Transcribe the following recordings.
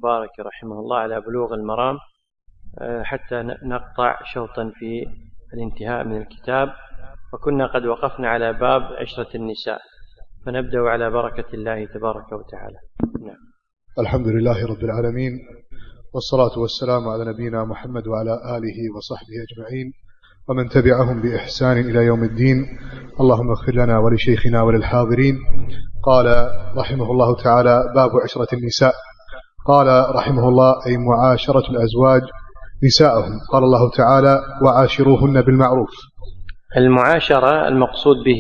المبارك رحمه الله على بلوغ المرام حتى نقطع شوطا في الانتهاء من الكتاب، وكنا قد وقفنا على باب عشرة النساء، فنبدأ على بركة الله تبارك وتعالى. نعم. الحمد لله رب العالمين، والصلاة والسلام على نبينا محمد وعلى آله وصحبه أجمعين ومن تبعهم بإحسان إلى يوم الدين. اللهم اغفر لنا ولشيخنا وللحاضرين. قال رحمه الله تعالى: باب عشرة النساء. قال رحمه الله: أي معاشرة الأزواج نساءهم. قال الله تعالى: وعاشروهن بالمعروف. المعاشرة المقصود به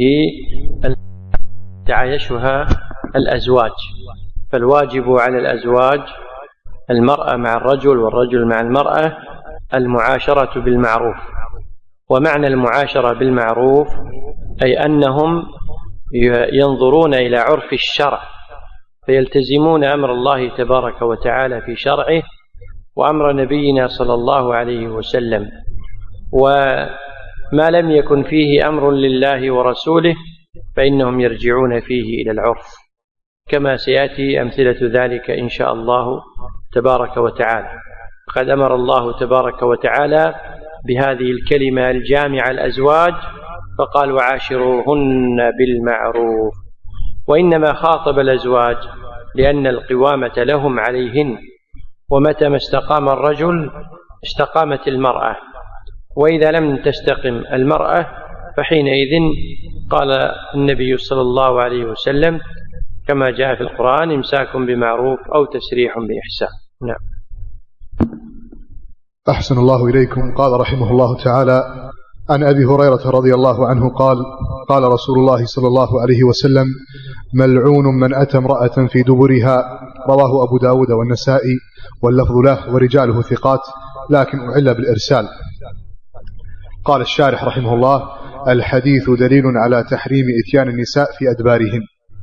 تعايشها الأزواج، فالواجب على الأزواج المرأة مع الرجل والرجل مع المرأة المعاشرة بالمعروف. ومعنى المعاشرة بالمعروف أي أنهم ينظرون إلى عرف الشرع فيلتزمون أمر الله تبارك وتعالى في شرعه وأمر نبينا صلى الله عليه وسلم، وما لم يكن فيه أمر لله ورسوله فإنهم يرجعون فيه إلى العرف، كما سيأتي أمثلة ذلك إن شاء الله تبارك وتعالى. قد أمر الله تبارك وتعالى بهذه الكلمة الجامعة الأزواج فقال: وعاشروهن بالمعروف. وإنما خاطب الأزواج لأن القوامة لهم عليهن، ومتى ما استقام الرجل استقامت المرأة، وإذا لم تستقم المرأة فحينئذ قال النبي صلى الله عليه وسلم كما جاء في القرآن: إمساك بمعروف أو تسريح بإحسان. نعم. أحسن الله إليكم. قال رحمه الله تعالى: عن أبي هريرة رضي الله عنه قال: قال رسول الله صلى الله عليه وسلم: ملعون من أتى امرأة في دبرها. رواه أبو داود والنسائي واللفظ له ورجاله ثقات، لكن أعل بالإرسال. قال الشارح رحمه الله: الحديث دليل على تحريم إتيان النساء في أدبارهن.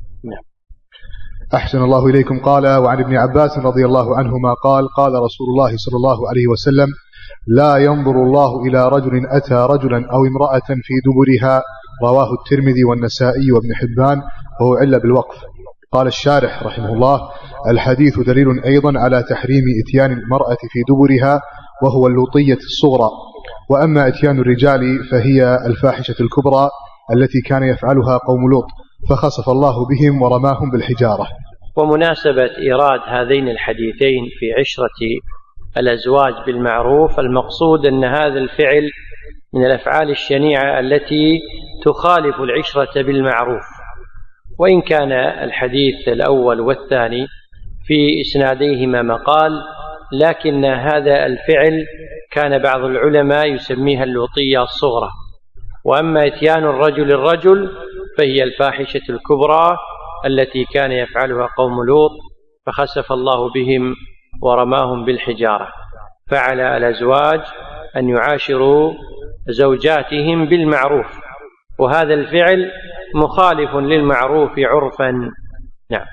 أحسن الله إليكم. قال: وعن ابن عباس رضي الله عنهما قال: قال رسول الله صلى الله عليه وسلم: لا ينظر الله إلى رجل أتى رجلا أو امرأة في دبرها. رواه الترمذي والنسائي وابن حبان، وهو عل بالوقف. قال الشارح رحمه الله: الحديث دليل أيضا على تحريم إتيان المرأة في دبرها، وهو اللوطية الصغرى. وأما إتيان الرجال فهي الفاحشة الكبرى التي كان يفعلها قوم لوط، فخسف الله بهم ورماهم بالحجارة. ومناسبة إيراد هذين الحديثين في عشرة الأزواج بالمعروف المقصود أن هذا الفعل من الأفعال الشنيعة التي تخالف العشرة بالمعروف، وإن كان الحديث الأول والثاني في إسناديهما مقال، لكن هذا الفعل كان بعض العلماء يسميها اللوطية الصغرى. وأما إتيان الرجل فهي الفاحشة الكبرى التي كان يفعلها قوم لوط، فخسف الله بهم ورماهم بالحجارة. فعلى الأزواج أن يعاشروا زوجاتهم بالمعروف، وهذا الفعل مخالف للمعروف عرفا. نعم.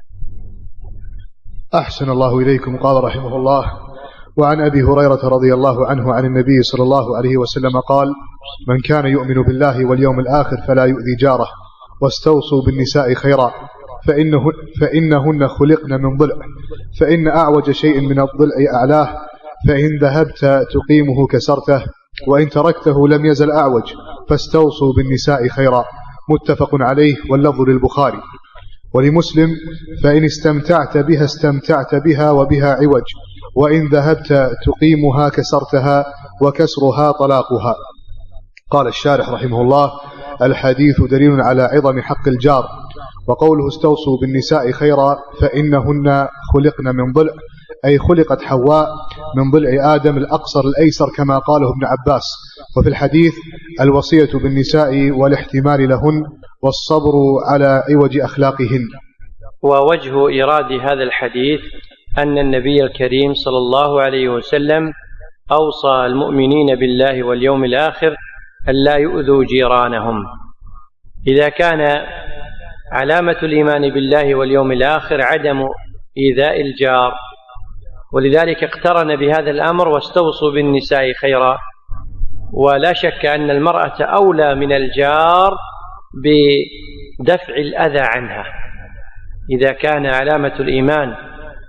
أحسن الله إليكم. قال رحمه الله: وعن أبي هريرة رضي الله عنه عن النبي صلى الله عليه وسلم قال: من كان يؤمن بالله واليوم الآخر فلا يؤذي جاره، واستوصوا بالنساء خيرا، فإنهن خلقن من ضلع، فإن أعوج شيء من الضلع أعلاه، فإن ذهبت تقيمه كسرته، وإن تركته لم يزل أعوج، فاستوصوا بالنساء خيرا. متفق عليه، واللفظ للبخاري. ولمسلم: فإن استمتعت بها استمتعت بها وبها عوج، وإن ذهبت تقيمها كسرتها، وكسرها طلاقها. قال الشارح رحمه الله: الحديث دليل على عظم حق الجار. وقوله استوصوا بالنساء خيرا فإنهن خلقن من ضلع، أي خلقت حواء من ضلع آدم الأقصر الأيسر كما قاله ابن عباس. وفي الحديث الوصية بالنساء والاحتمال لهن، والصبر على عوج أخلاقهن. ووجه إيراد هذا الحديث أن النبي الكريم صلى الله عليه وسلم أوصى المؤمنين بالله واليوم الآخر أن لا يؤذوا جيرانهم. إذا كان علامة الإيمان بالله واليوم الآخر عدم إيذاء الجار، ولذلك اقترن بهذا الأمر: واستوصوا بالنساء خيرا. ولا شك أن المرأة أولى من الجار بدفع الأذى عنها. إذا كان علامة الإيمان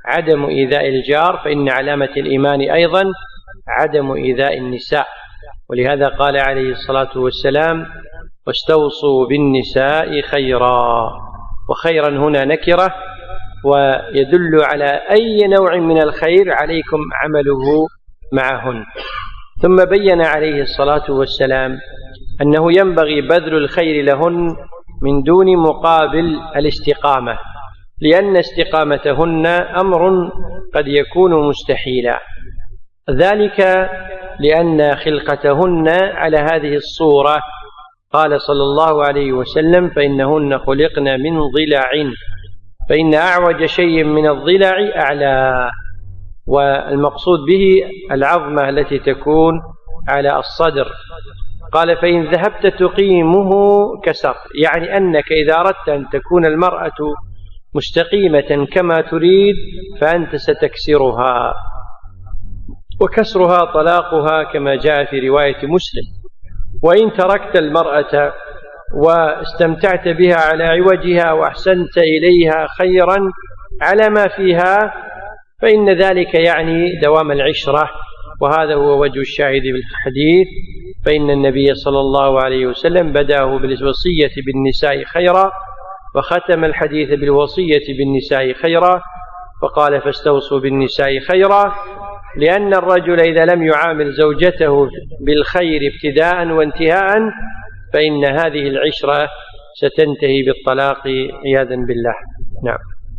عدم إيذاء الجار، فإن علامة الإيمان أيضا عدم إيذاء النساء، ولهذا قال عليه الصلاة والسلام: واستوصوا بالنساء خيرا. وخيرا هنا نكرة ويدل على أي نوع من الخير عليكم عمله معهن. ثم بين عليه الصلاة والسلام أنه ينبغي بذل الخير لهن من دون مقابل الاستقامة، لأن استقامتهن أمر قد يكون مستحيلا، ذلك لأن خلقتهن على هذه الصورة. قال صلى الله عليه وسلم: فإنهن خلقن من ضلع، فإن أعوج شيء من الضلع أعلى، والمقصود به العظمة التي تكون على الصدر. قال: فإن ذهبت تقيمه كسر، يعني أنك إذا أردت أن تكون المرأة مستقيمة كما تريد فأنت ستكسرها، وكسرها طلاقها كما جاء في رواية مسلم. وإن تركت المرأة واستمتعت بها على عوجها وأحسنت إليها خيرا على ما فيها فإن ذلك يعني دوام العشرة، وهذا هو وجه الشاهد بالحديث. فإن النبي صلى الله عليه وسلم بدأه بالوصية بالنساء خيرا، وختم الحديث بالوصية بالنساء خيرا، فقال: فاستوصوا بالنساء خيرا، لأن الرجل إذا لم يعامل زوجته بالخير ابتداء وانتهاء فإن هذه العشرة ستنتهي بالطلاق عياذا بالله. نعم.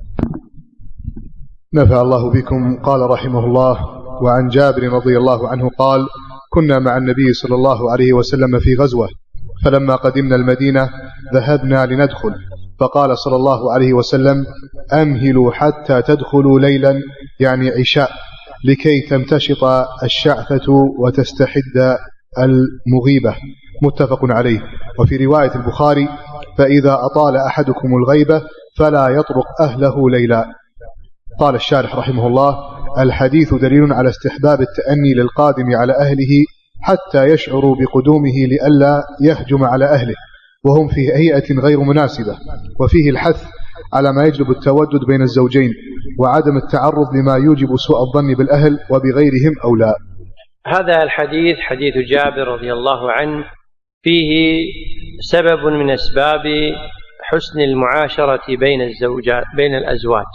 نفع الله بكم. قال رحمه الله: وعن جابر رضي الله عنه قال: كنا مع النبي صلى الله عليه وسلم في غزوة، فلما قدمنا المدينة ذهبنا لندخل، فقال صلى الله عليه وسلم: أمهلوا حتى تدخلوا ليلا، يعني عشاء، لكي تمتشط الشعثة وتستحد المغيبة. متفق عليه. وفي رواية البخاري: فإذا أطال أحدكم الغيبة فلا يطرق أهله ليلا. قال الشارح رحمه الله: الحديث دليل على استحباب التأني للقادم على أهله حتى يشعروا بقدومه لئلا يهجم على أهله وهم في هيئة غير مناسبة، وفيه الحث على ما يجلب التودد بين الزوجين وعدم التعرض لما يوجب سوء الظن بالأهل وبغيرهم أو لا. هذا الحديث حديث جابر رضي الله عنه فيه سبب من أسباب حسن المعاشرة بين الأزواج،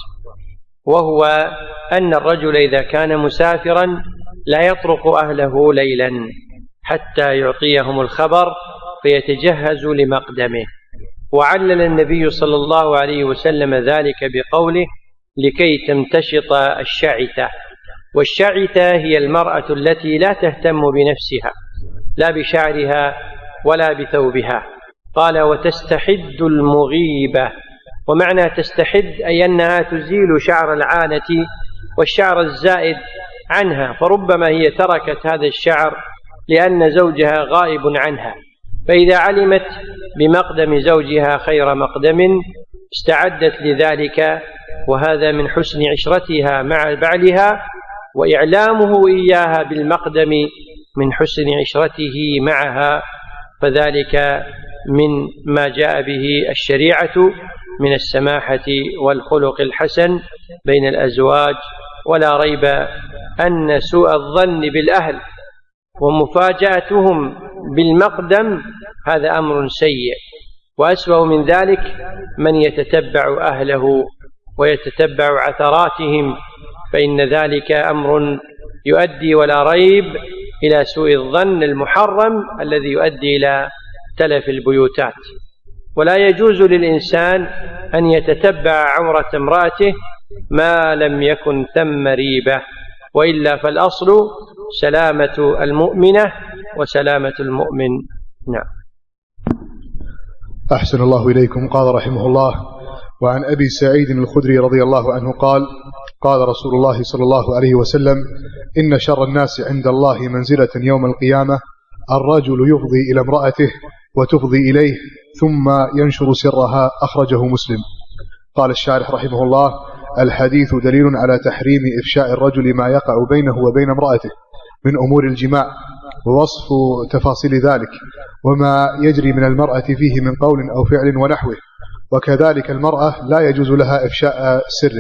وهو أن الرجل إذا كان مسافرا لا يطرق أهله ليلا حتى يعطيهم الخبر فيتجهز لمقدمه. وعلل النبي صلى الله عليه وسلم ذلك بقوله: لكي تمتشط الشعثة. والشعثة هي المرأة التي لا تهتم بنفسها، لا بشعرها ولا بثوبها. قال: وتستحد المغيبة. ومعنى تستحد أي أنها تزيل شعر العانة والشعر الزائد عنها، فربما هي تركت هذا الشعر لأن زوجها غائب عنها، فإذا علمت بمقدم زوجها خير مقدم استعدت لذلك، وهذا من حسن عشرتها مع بعلها، وإعلامه إياها بالمقدم من حسن عشرته معها، فذلك من ما جاء به الشريعة من السماحة والخلق الحسن بين الأزواج. ولا ريب أن سوء الظن بالأهل ومفاجأتهم بالمقدم هذا أمر سيء، وأسوأ من ذلك من يتتبع أهله ويتتبع عثراتهم، فإن ذلك أمر يؤدي ولا ريب إلى سوء الظن المحرم الذي يؤدي إلى تلف البيوتات. ولا يجوز للإنسان أن يتتبع عورة امرأته ما لم يكن ثم ريبة، وإلا فالأصل سلامة المؤمنة وسلامة المؤمن. نعم. أحسن الله إليكم. قال رحمه الله: وعن أبي سعيد الخدري رضي الله عنه قال: قال رسول الله صلى الله عليه وسلم: إن شر الناس عند الله منزلة يوم القيامة الرجل يفضي إلى امرأته وتفضي إليه ثم ينشر سرها. أخرجه مسلم. قال الشارح رحمه الله: الحديث دليل على تحريم إفشاء الرجل ما يقع بينه وبين امرأته من أمور الجماع، ووصف تفاصيل ذلك وما يجري من المرأة فيه من قول أو فعل ونحوه. وكذلك المرأة لا يجوز لها إفشاء سره،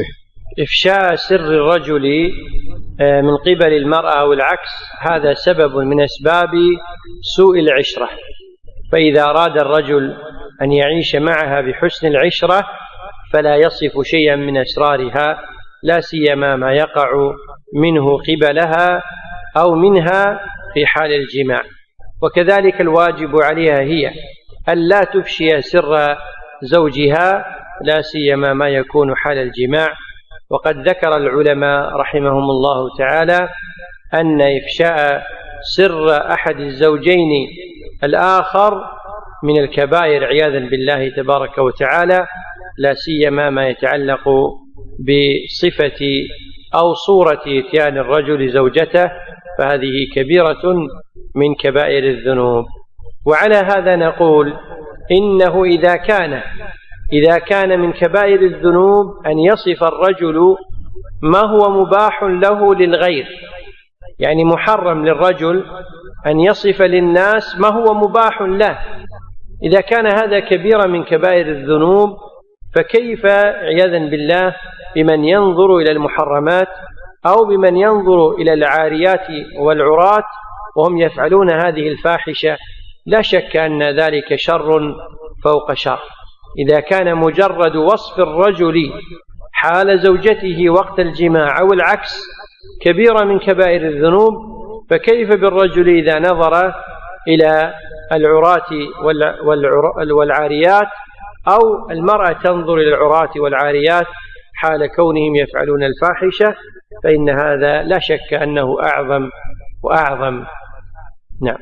إفشاء سر الرجل من قبل المرأة أو العكس هذا سبب من أسباب سوء العشرة، فإذا أراد الرجل أن يعيش معها بحسن العشرة فلا يصف شيئا من أسرارها، لا سيما ما يقع منه قبلها أو منها في حال الجماع. وكذلك الواجب عليها هي ألا تفشي سر زوجها، لا سيما ما يكون حال الجماع. وقد ذكر العلماء رحمهم الله تعالى أن إفشاء سر أحد الزوجين الآخر من الكبائر عياذا بالله تبارك وتعالى، لا سيما ما يتعلق بصفة أو صورة إتيان الرجل زوجته، فهذه كبيرة من كبائر الذنوب. وعلى هذا نقول إنه إذا كان من كبائر الذنوب أن يصف الرجل ما هو مباح له للغير، يعني محرم للرجل أن يصف للناس ما هو مباح له، إذا كان هذا كبيرا من كبائر الذنوب فكيف عياذا بالله بمن ينظر إلى المحرمات أو بمن ينظر إلى العاريات والعرات وهم يفعلون هذه الفاحشة؟ لا شك أن ذلك شر فوق شر. إذا كان مجرد وصف الرجل حال زوجته وقت الجماع أو العكس كبيرة من كبائر الذنوب، فكيف بالرجل إذا نظر إلى العرات والعاريات، أو المرأة تنظر إلى العرات والعاريات حال كونهم يفعلون الفاحشة، فإن هذا لا شك أنه أعظم وأعظم. نعم.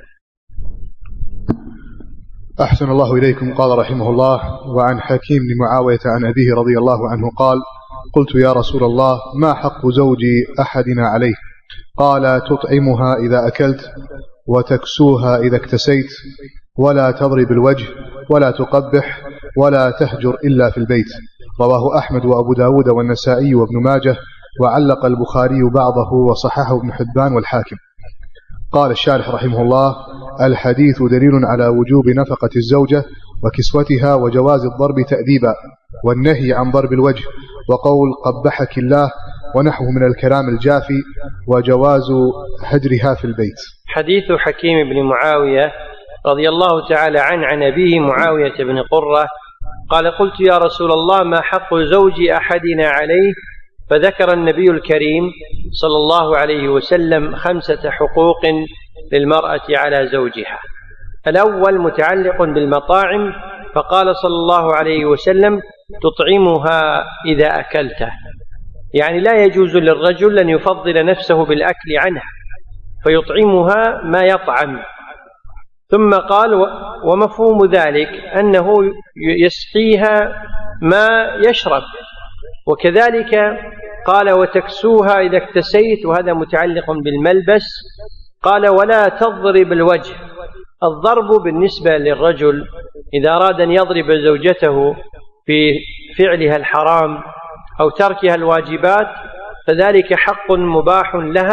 أحسن الله إليكم. قال رحمه الله: وعن حكيم بن معاوية عن أبيه رضي الله عنه قال: قلت يا رسول الله ما حق زوج أحدنا عليه؟ قال: تطعمها إذا أكلت، وتكسوها إذا اكتسيت، ولا تضرب الوجه، ولا تقبح، ولا تهجر إلا في البيت. رواه أحمد وأبو داود والنسائي وابن ماجه، وعلق البخاري بعضه وصححه ابن حبان والحاكم. قال الشارح رحمه الله: الحديث دليل على وجوب نفقة الزوجة وكسوتها وجواز الضرب تأديبا، والنهي عن ضرب الوجه، وقول قبحك الله ونحوه من الكلام الجافي، وجواز هجرها في البيت. حديث حكيم بن معاوية رضي الله تعالى عن أبيه معاوية بن قرة قال: قلت يا رسول الله ما حق زوج أحدنا عليه؟ فذكر النبي الكريم صلى الله عليه وسلم 5 حقوق للمرأة على زوجها. الأول متعلق بالمطاعم، فقال صلى الله عليه وسلم: تطعمها إذا أكلته، يعني لا يجوز للرجل أن يفضل نفسه بالأكل عنها، فيطعمها ما يطعم. ثم قال: ومفهوم ذلك أنه يسقيها ما يشرب. وكذلك قال: وتكسوها إذا اكتسيت، وهذا متعلق بالملبس. قال: ولا تضرب الوجه. الضرب بالنسبة للرجل إذا أراد أن يضرب زوجته في فعلها الحرام أو تركها الواجبات فذلك حق مباح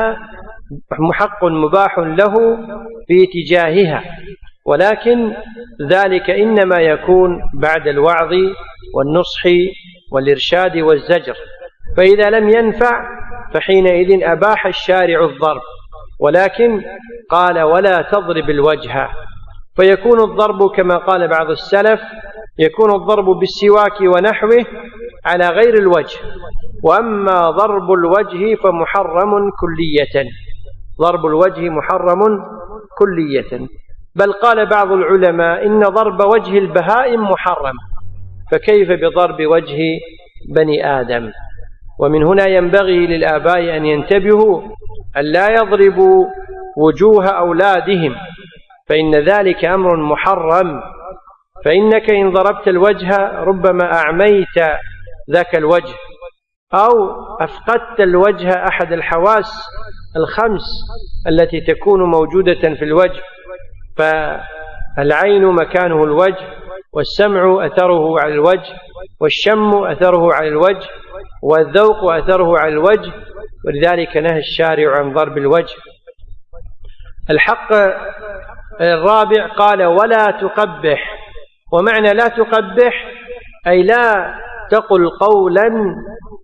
له في تجاهها، ولكن ذلك إنما يكون بعد الوعظ والنصح والإرشاد والزجر، فإذا لم ينفع فحينئذ أباح الشارع الضرب، ولكن قال: ولا تضرب الوجه. فيكون الضرب كما قال بعض السلف يكون الضرب بالسواك ونحوه على غير الوجه، وأما ضرب الوجه فمحرم كلية. ضرب الوجه محرم كلية، بل قال بعض العلماء إن ضرب وجه البهائم محرم، فكيف بضرب وجه بني آدم؟ ومن هنا ينبغي للآباء أن ينتبهوا أن لا يضربوا وجوه أولادهم، فإن ذلك أمر محرم، فإنك إن ضربت الوجه ربما أعميت ذاك الوجه أو أفقدت الوجه أحد الحواس 5 التي تكون موجودة في الوجه، فالعين مكانه الوجه، والسمع أثره على الوجه، والشم أثره على الوجه، والذوق أثره على الوجه، ولذلك نهى الشارع عن ضرب الوجه. الحق الرابع قال: ولا تقبح. ومعنى لا تقبح أي لا تقل قولا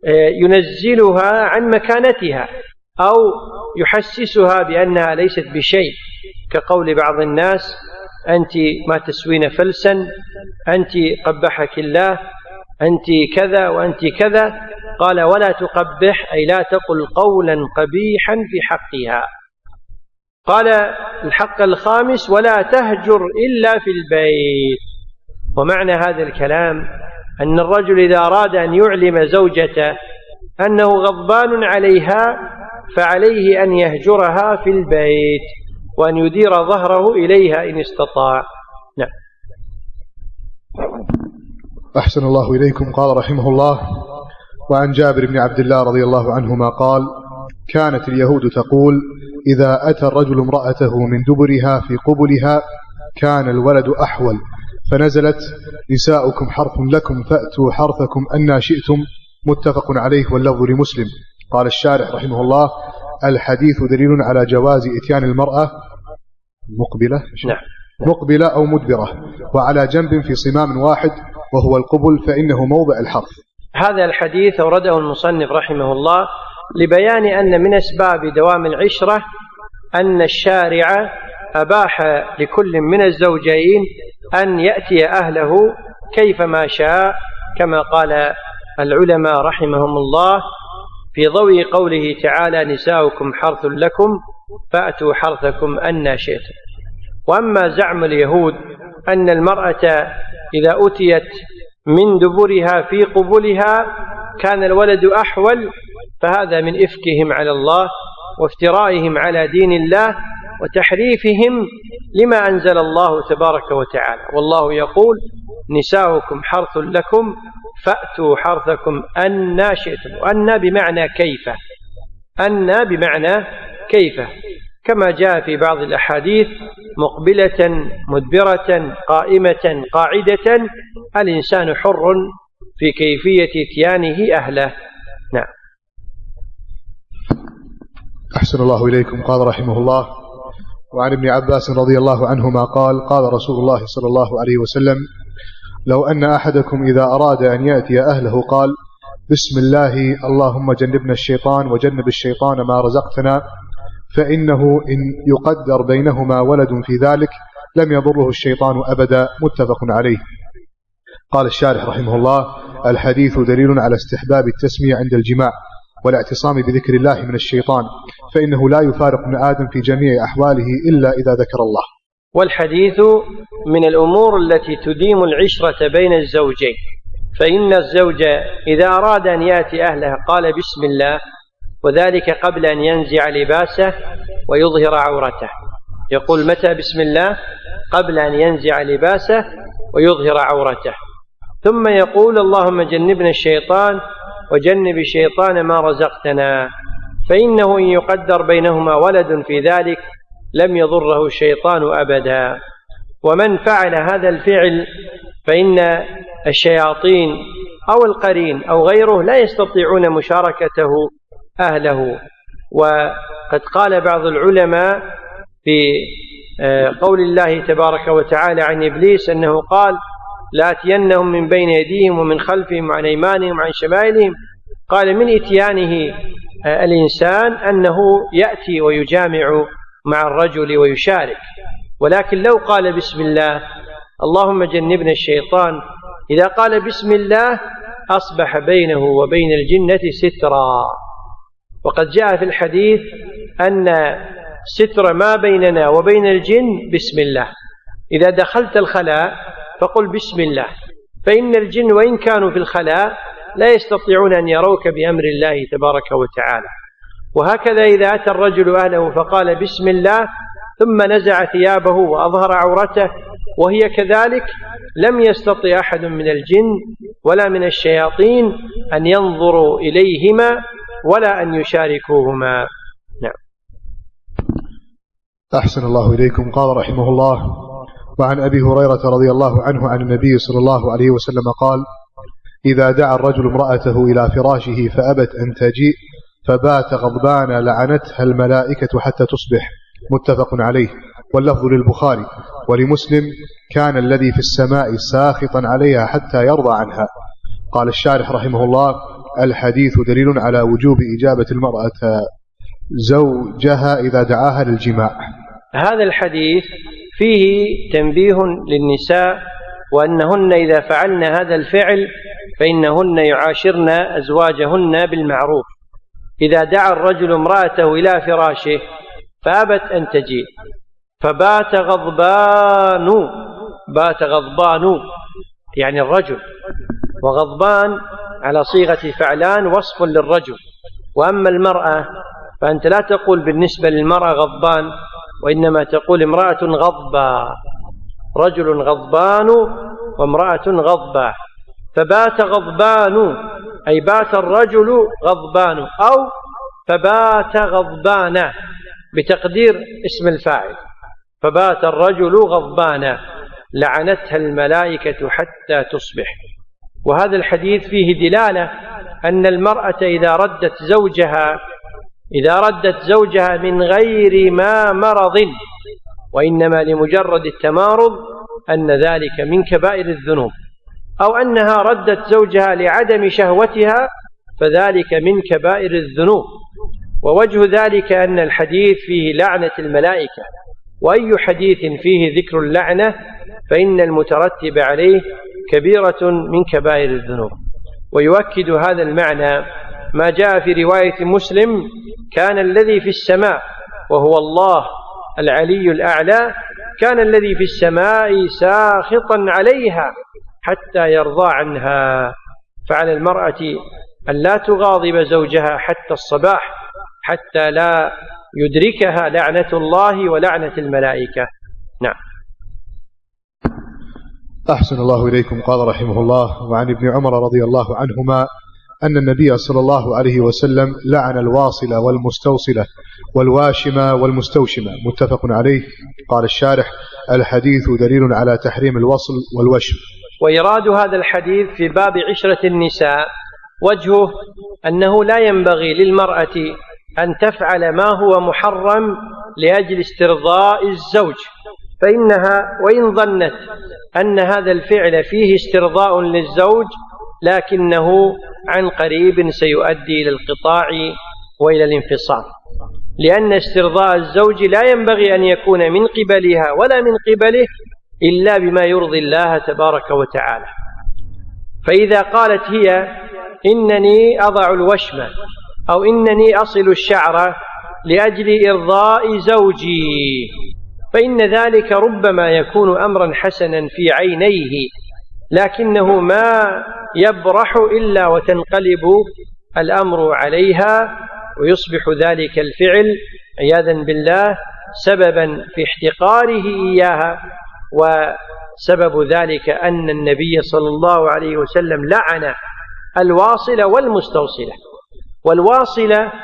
ينزلها عن مكانتها أو يحسسها بأنها ليست بشيء، كقول بعض الناس: أنت ما تسوين فلسا، أنت قبحك الله، أنت كذا وأنت كذا. قال: ولا تقبح، أي لا تقل قولا قبيحا في حقها. قال الحق الخامس: ولا تهجر إلا في البيت. ومعنى هذا الكلام أن الرجل إذا أراد أن يعلم زوجته أنه غضبان عليها فعليه أن يهجرها في البيت وأن يدير ظهره إليها إن استطاع. نعم. أحسن الله إليكم. قال رحمه الله: وعن جابر بن عبد الله رضي الله عنهما قال: كانت اليهود تقول: إذا أتى الرجل امرأته من دبرها في قبلها كان الولد أحول، فنزلت: نساؤكم حرث لكم فأتوا حرثكم أنى شئتم، متفق عليه واللفظ لمسلم. قال الشارح رحمه الله: الحديث دليل على جواز إتيان المرأة مقبلة أو مدبرة وعلى جنب في صمام واحد وهو القبل، فإنه موضع الحرث. هذا الحديث أورده المصنف رحمه الله لبيان أن من أسباب دوام العشرة أن الشارع أباح لكل من الزوجين أن يأتي أهله كيفما شاء، كما قال العلماء رحمهم الله في ضوء قوله تعالى: نساؤكم حرث لكم فأتوا حرثكم أنى شئتم. وأما زعم اليهود أن المرأة إذا أتيت من دبرها في قبلها كان الولد أحول، فهذا من إفكهم على الله وافترائهم على دين الله وتحريفهم لما أنزل الله تبارك وتعالى. والله يقول: نساؤكم حرث لكم فأتوا حرثكم أنى شئتم. وأنى بمعنى كيف، أنى بمعنى كيف، كما جاء في بعض الأحاديث: مقبلة مدبرة قائمة قاعدة، الإنسان حر في كيفية اتيانه أهله. نعم. أحسن الله إليكم. قال رحمه الله: وعن ابن عباس رضي الله عنهما قال: قال رسول الله صلى الله عليه وسلم: لو أن أحدكم إذا أراد أن يأتي أهله قال: بسم الله اللهم جنبنا الشيطان وجنب الشيطان ما رزقتنا، فإنه إن يقدر بينهما ولد في ذلك لم يضره الشيطان أبدا، متفق عليه. قال الشارح رحمه الله: الحديث دليل على استحباب التسمية عند الجماع والاعتصام بذكر الله من الشيطان، فإنه لا يفارق ابن آدم في جميع أحواله إلا إذا ذكر الله. والحديث من الأمور التي تديم العشرة بين الزوجين، فإن الزوج إذا أراد أن يأتي أهله قال: بسم الله، وذلك قبل أن ينزع لباسه ويظهر عورته. يقول متى بسم الله؟ قبل أن ينزع لباسه ويظهر عورته. ثم يقول: اللهم جنبنا الشيطان وجنب الشيطان ما رزقتنا، فإنه إن يقدر بينهما ولد في ذلك لم يضره الشيطان أبدا. ومن فعل هذا الفعل فإن الشياطين أو القرين أو غيره لا يستطيعون مشاركته أهله. وقد قال بعض العلماء في قول الله تبارك وتعالى عن إبليس أنه قال: لآتينهم من بين يديهم ومن خلفهم وعن أيمانهم وعن شمائلهم. قال: من إتيانه الإنسان أنه يأتي ويجامع مع الرجل ويشارك، ولكن لو قال بسم الله اللهم جنبنا الشيطان، إذا قال بسم الله أصبح بينه وبين الجنة سترا. وقد جاء في الحديث أن ستر ما بيننا وبين الجن بسم الله. إذا دخلت الخلاء فقل بسم الله، فإن الجن وإن كانوا في الخلاء لا يستطيعون أن يروك بأمر الله تبارك وتعالى. وهكذا إذا أتى الرجل أهله فقال بسم الله ثم نزع ثيابه وأظهر عورته وهي كذلك، لم يستطع أحد من الجن ولا من الشياطين أن ينظروا إليهما ولا أن يشاركوهما. نعم. أحسن الله إليكم. قال رحمه الله: وعن أبي هريرة رضي الله عنه عن النبي صلى الله عليه وسلم قال: إذا دعا الرجل امرأته إلى فراشه فأبت أن تجيء فبات غضبان لعنتها الملائكة حتى تصبح، متفق عليه واللفظ للبخاري. ولمسلم: كان الذي في السماء ساخطا عليها حتى يرضى عنها. قال الشارح رحمه الله: الحديث دليل على وجوب إجابة المرأة زوجها إذا دعاها للجماع. هذا الحديث فيه تنبيه للنساء وأنهن إذا فعلن هذا الفعل فإنهن يعاشرن أزواجهن بالمعروف. إذا دعا الرجل امرأته إلى فراشه فأبت أن تجيء فبات غضبان يعني الرجل، وغضبان على صيغة فعلان وصف للرجل. وأما المرأة فأنت لا تقول بالنسبة للمرأة غضبان، وإنما تقول امرأة غضبة، رجل غضبان وامرأة غضبة. فبات غضبان أي بات الرجل غضبان، أو فبات غضبان بتقدير اسم الفاعل، فبات الرجل غضبان لعنتها الملائكة حتى تصبح. وهذا الحديث فيه دلالة أن المرأة إذا ردت زوجها من غير ما مرض وإنما لمجرد التمارض أن ذلك من كبائر الذنوب، أو أنها ردت زوجها لعدم شهوتها فذلك من كبائر الذنوب. ووجه ذلك أن الحديث فيه لعنة الملائكة، وأي حديث فيه ذكر اللعنة فإن المترتب عليه كبيرة من كبائر الذنوب. ويؤكد هذا المعنى ما جاء في رواية مسلم: كان الذي في السماء وهو الله العلي الأعلى، كان الذي في السماء ساخطا عليها حتى يرضى عنها. فعلى المرأة أن لا تغاضب زوجها حتى الصباح حتى لا يدركها لعنة الله ولعنة الملائكة. نعم. أحسن الله إليكم. قال رحمه الله: وعن ابن عمر رضي الله عنهما أن النبي صلى الله عليه وسلم لعن الواصلة والمستوصلة والواشمة والمستوشمة، متفق عليه. قال الشارح: الحديث دليل على تحريم الوصل والوشم. وإيراد هذا الحديث في باب عشرة النساء وجهه أنه لا ينبغي للمرأة أن تفعل ما هو محرم لأجل استرضاء الزوج، فإنها وإن ظنت أن هذا الفعل فيه استرضاء للزوج لكنه عن قريب سيؤدي إلى الانقطاع وإلى الانفصال، لأن استرضاء الزوج لا ينبغي أن يكون من قبلها ولا من قبله إلا بما يرضي الله تبارك وتعالى. فإذا قالت هي: إنني أضع الوشمة أو إنني أصل الشعر لأجل إرضاء زوجي، فإن ذلك ربما يكون أمرا حسنا في عينيه، لكنه ما يبرح إلا وتنقلب الأمر عليها، ويصبح ذلك الفعل عياذا بالله سببا في احتقاره إياها. وسبب ذلك أن النبي صلى الله عليه وسلم لعن الواصلة والمستوصلة. والواصلة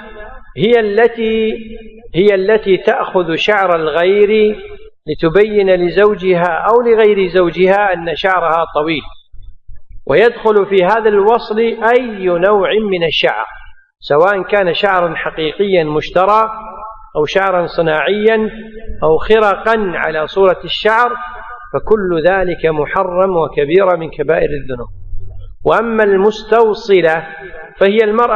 هي التي تأخذ شعر الغير لتبين لزوجها أو لغير زوجها أن شعرها طويل، ويدخل في هذا الوصل أي نوع من الشعر، سواء كان شعرا حقيقيا مشترى أو شعرا صناعيا أو خرقا على صورة الشعر، فكل ذلك محرم وكبيرة من كبائر الذنوب. وأما المستوصلة فهي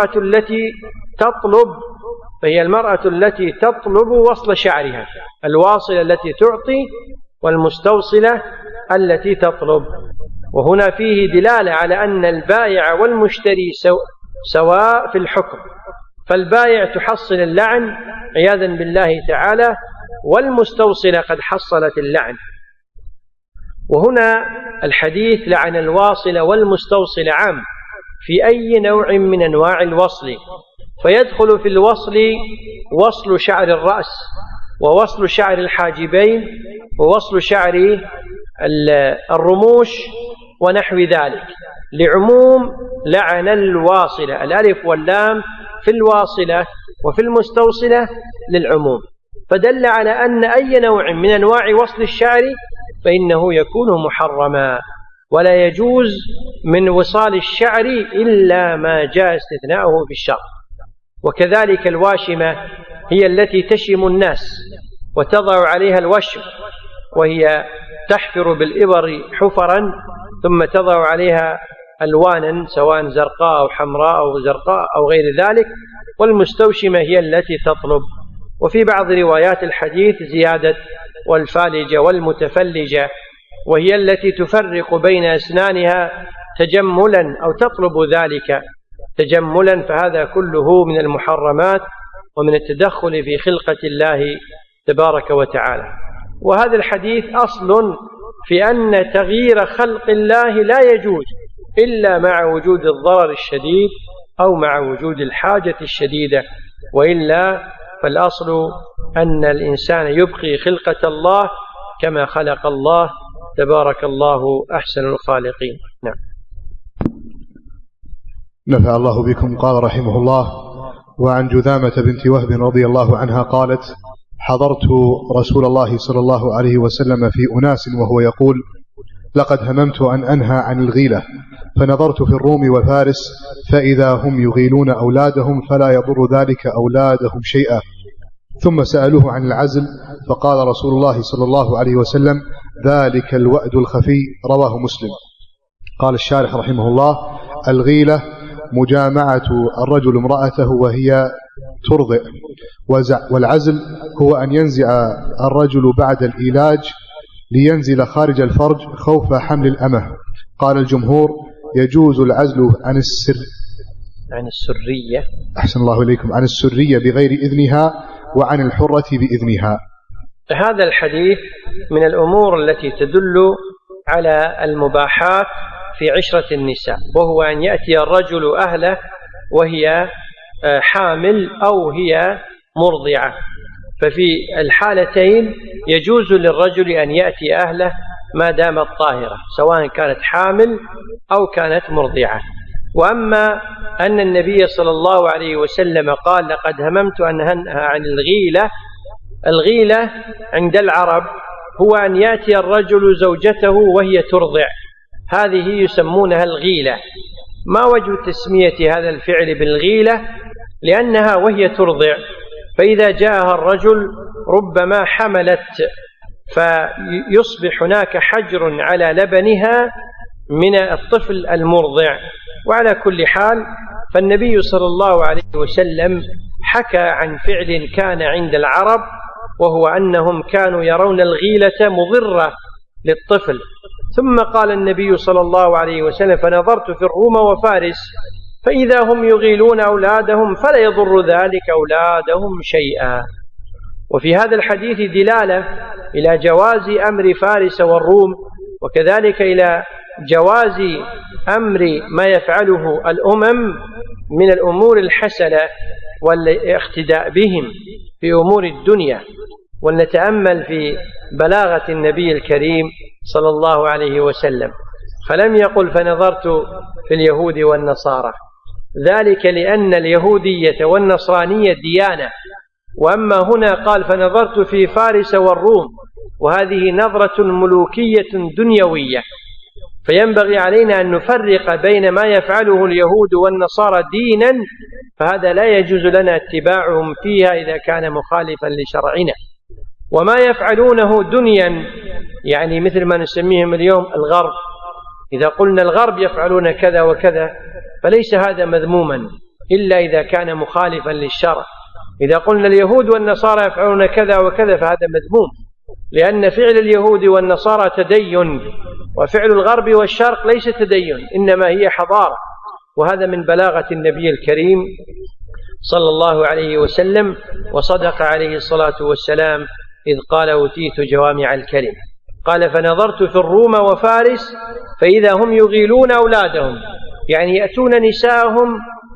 المرأة التي تطلب وصل شعرها، الواصلة التي تعطي والمستوصلة التي تطلب. وهنا فيه دلالة على أن البائع والمشتري سواء في الحكم، فالبائع تحصل اللعن عياذا بالله تعالى، والمستوصلة قد حصلت اللعن. وهنا الحديث لعن الواصلة والمستوصلة عام في أي نوع من أنواع الوصل، فيدخل في الوصل وصل شعر الرأس ووصل شعر الحاجبين ووصل شعر الرموش ونحو ذلك، لعموم لعن الواصلة، الألف واللام في الواصلة وفي المستوصلة للعموم، فدل على أن أي نوع من أنواع وصل الشعر فإنه يكون محرما، ولا يجوز من وصال الشعر إلا ما جاء استثناؤه في الشرع. وكذلك الواشمة هي التي تشم الناس وتضع عليها الوشم، وهي تحفر بالإبر حفرا ثم تضع عليها ألوانا سواء زرقاء أو حمراء أو زرقاء أو غير ذلك، والمستوشمة هي التي تطلب. وفي بعض روايات الحديث زيادة والفالجة والمتفلجة، وهي التي تفرق بين أسنانها تجملا أو تطلب ذلك تجملا، فهذا كله من المحرمات ومن التدخل في خلقة الله تبارك وتعالى. وهذا الحديث أصل في أن تغيير خلق الله لا يجوز إلا مع وجود الضرر الشديد أو مع وجود الحاجة الشديدة، وإلا فالأصل أن الإنسان يبقي خلقة الله كما خلق الله، تبارك الله أحسن الخالقين. نعم. نفع الله بكم. قال رحمه الله: وعن جذامة بنت وهب رضي الله عنها قالت: حضرت رسول الله صلى الله عليه وسلم في أناس وهو يقول: لقد هممت أن أنهى عن الغيلة، فنظرت في الروم وفارس فإذا هم يغيلون أولادهم فلا يضر ذلك أولادهم شيئا. ثم سألوه عن العزل فقال رسول الله صلى الله عليه وسلم: ذلك الوأد الخفي. رواه مسلم. قال الشارح رحمه الله: الغيلة مجامعة الرجل امرأته وهي ترضع، والعزل هو أن ينزع الرجل بعد الإيلاج لينزل خارج الفرج خوف حمل الأمة. قال الجمهور: يجوز العزل عن السرية أحسن الله إليكم، عن السرية بغير إذنها وعن الحرة بإذنها. هذا الحديث من الأمور التي تدل على المباحات في عشرة النساء، وهو أن يأتي الرجل أهله وهي حامل أو هي مرضعة، ففي الحالتين يجوز للرجل أن يأتي أهله ما دامت طاهرة، سواء كانت حامل أو كانت مرضعة. وأما أن النبي صلى الله عليه وسلم قال: لقد هممت أن أنهى عن الغيلة، الغيلة عند العرب هو أن يأتي الرجل زوجته وهي ترضع، هذه يسمونها الغيلة. ما وجه تسمية هذا الفعل بالغيلة؟ لأنها وهي ترضع، فإذا جاءها الرجل ربما حملت فيصبح هناك حجر على لبنها من الطفل المرضع. وعلى كل حال فالنبي صلى الله عليه وسلم حكى عن فعل كان عند العرب، وهو أنهم كانوا يرون الغيلة مضرة للطفل. ثم قال النبي صلى الله عليه وسلم: فنظرت في الروم وفارس فإذا هم يغيلون أولادهم فلا يضر ذلك أولادهم شيئا. وفي هذا الحديث دلالة إلى جواز أمر فارس والروم، وكذلك إلى جواز أمر ما يفعله الأمم من الأمور الحسنة والاقتداء بهم في أمور الدنيا. ولنتأمل في بلاغة النبي الكريم صلى الله عليه وسلم، فلم يقل فنظرت في اليهود والنصارى، ذلك لأن اليهودية والنصرانية ديانة، وأما هنا قال فنظرت في فارس والروم، وهذه نظرة ملوكية دنيوية. فينبغي علينا أن نفرق بين ما يفعله اليهود والنصارى دينا، فهذا لا يجوز لنا اتباعهم فيها إذا كان مخالفا لشرعنا، وما يفعلونه دنيا، يعني مثل ما نسميهم اليوم الغرب. إذا قلنا الغرب يفعلون كذا وكذا فليس هذا مذموما إلا إذا كان مخالفا للشرع. إذا قلنا اليهود والنصارى يفعلون كذا وكذا فهذا مذموم، لأن فعل اليهود والنصارى تدين، وفعل الغرب والشرق ليس تدين، إنما هي حضارة. وهذا من بلاغة النبي الكريم صلى الله عليه وسلم، وصدق عليه الصلاة والسلام إذ قال: أوتيت جوامع الكلم. قال: فنظرت في الروم وفارس فإذا هم يغيلون أولادهم، يعني يأتون نساءهم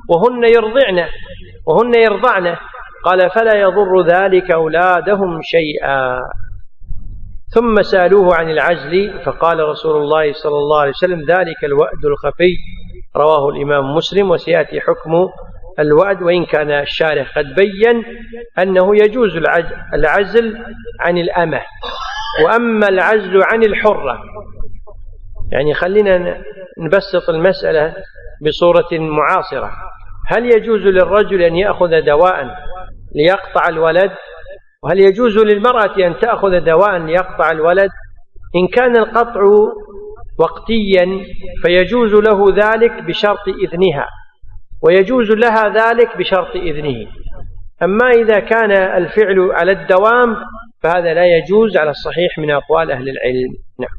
وهن يرضعن. قال: فلا يضر ذلك أولادهم شيئا. ثم سألوه عن العزل فقال رسول الله صلى الله عليه وسلم: ذلك الوأد الخفي. رواه الإمام مسلم. وسيأتي حكم الوأد، وإن كان الشارح قد بين أنه يجوز العزل عن الأمة. وأما العزل عن الحرة، يعني خلينا نبسط المسألة بصورة معاصرة. هل يجوز للرجل أن يأخذ دواء ليقطع الولد؟ وهل يجوز للمرأة أن تأخذ دواء ليقطع الولد؟ إن كان القطع وقتيا فيجوز له ذلك بشرط إذنها، ويجوز لها ذلك بشرط إذنه. أما إذا كان الفعل على الدوام فهذا لا يجوز على الصحيح من أقوال أهل العلم. نعم.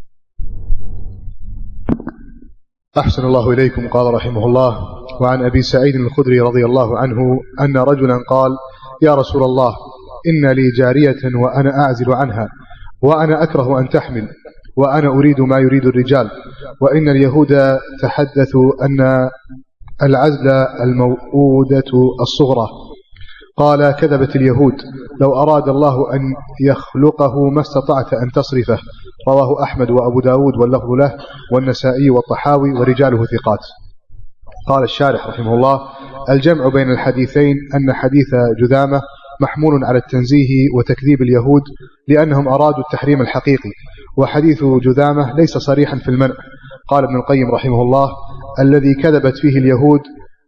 أحسن الله إليكم. قال رحمه الله: وعن أبي سعيد الخدري رضي الله عنه أن رجلا قال: يا رسول الله، إن لي جارية وأنا أعزل عنها، وأنا أكره أن تحمل، وأنا أريد ما يريد الرجال، وإن اليهود تحدثوا أن العزل الموؤودة الصغرى. قال: كذبت اليهود، لو أراد الله أن يخلقه ما استطعت أن تصرفه. رواه أحمد وأبو داود واللفظ له، والنسائي والطحاوي ورجاله ثقات. قال الشارح رحمه الله: الجمع بين الحديثين أن حديث جذامة محمول على التنزيه وتكذيب اليهود لأنهم أرادوا التحريم الحقيقي، وحديث جذامة ليس صريحا في المنع. قال ابن القيم رحمه الله: الذي كذبت فيه اليهود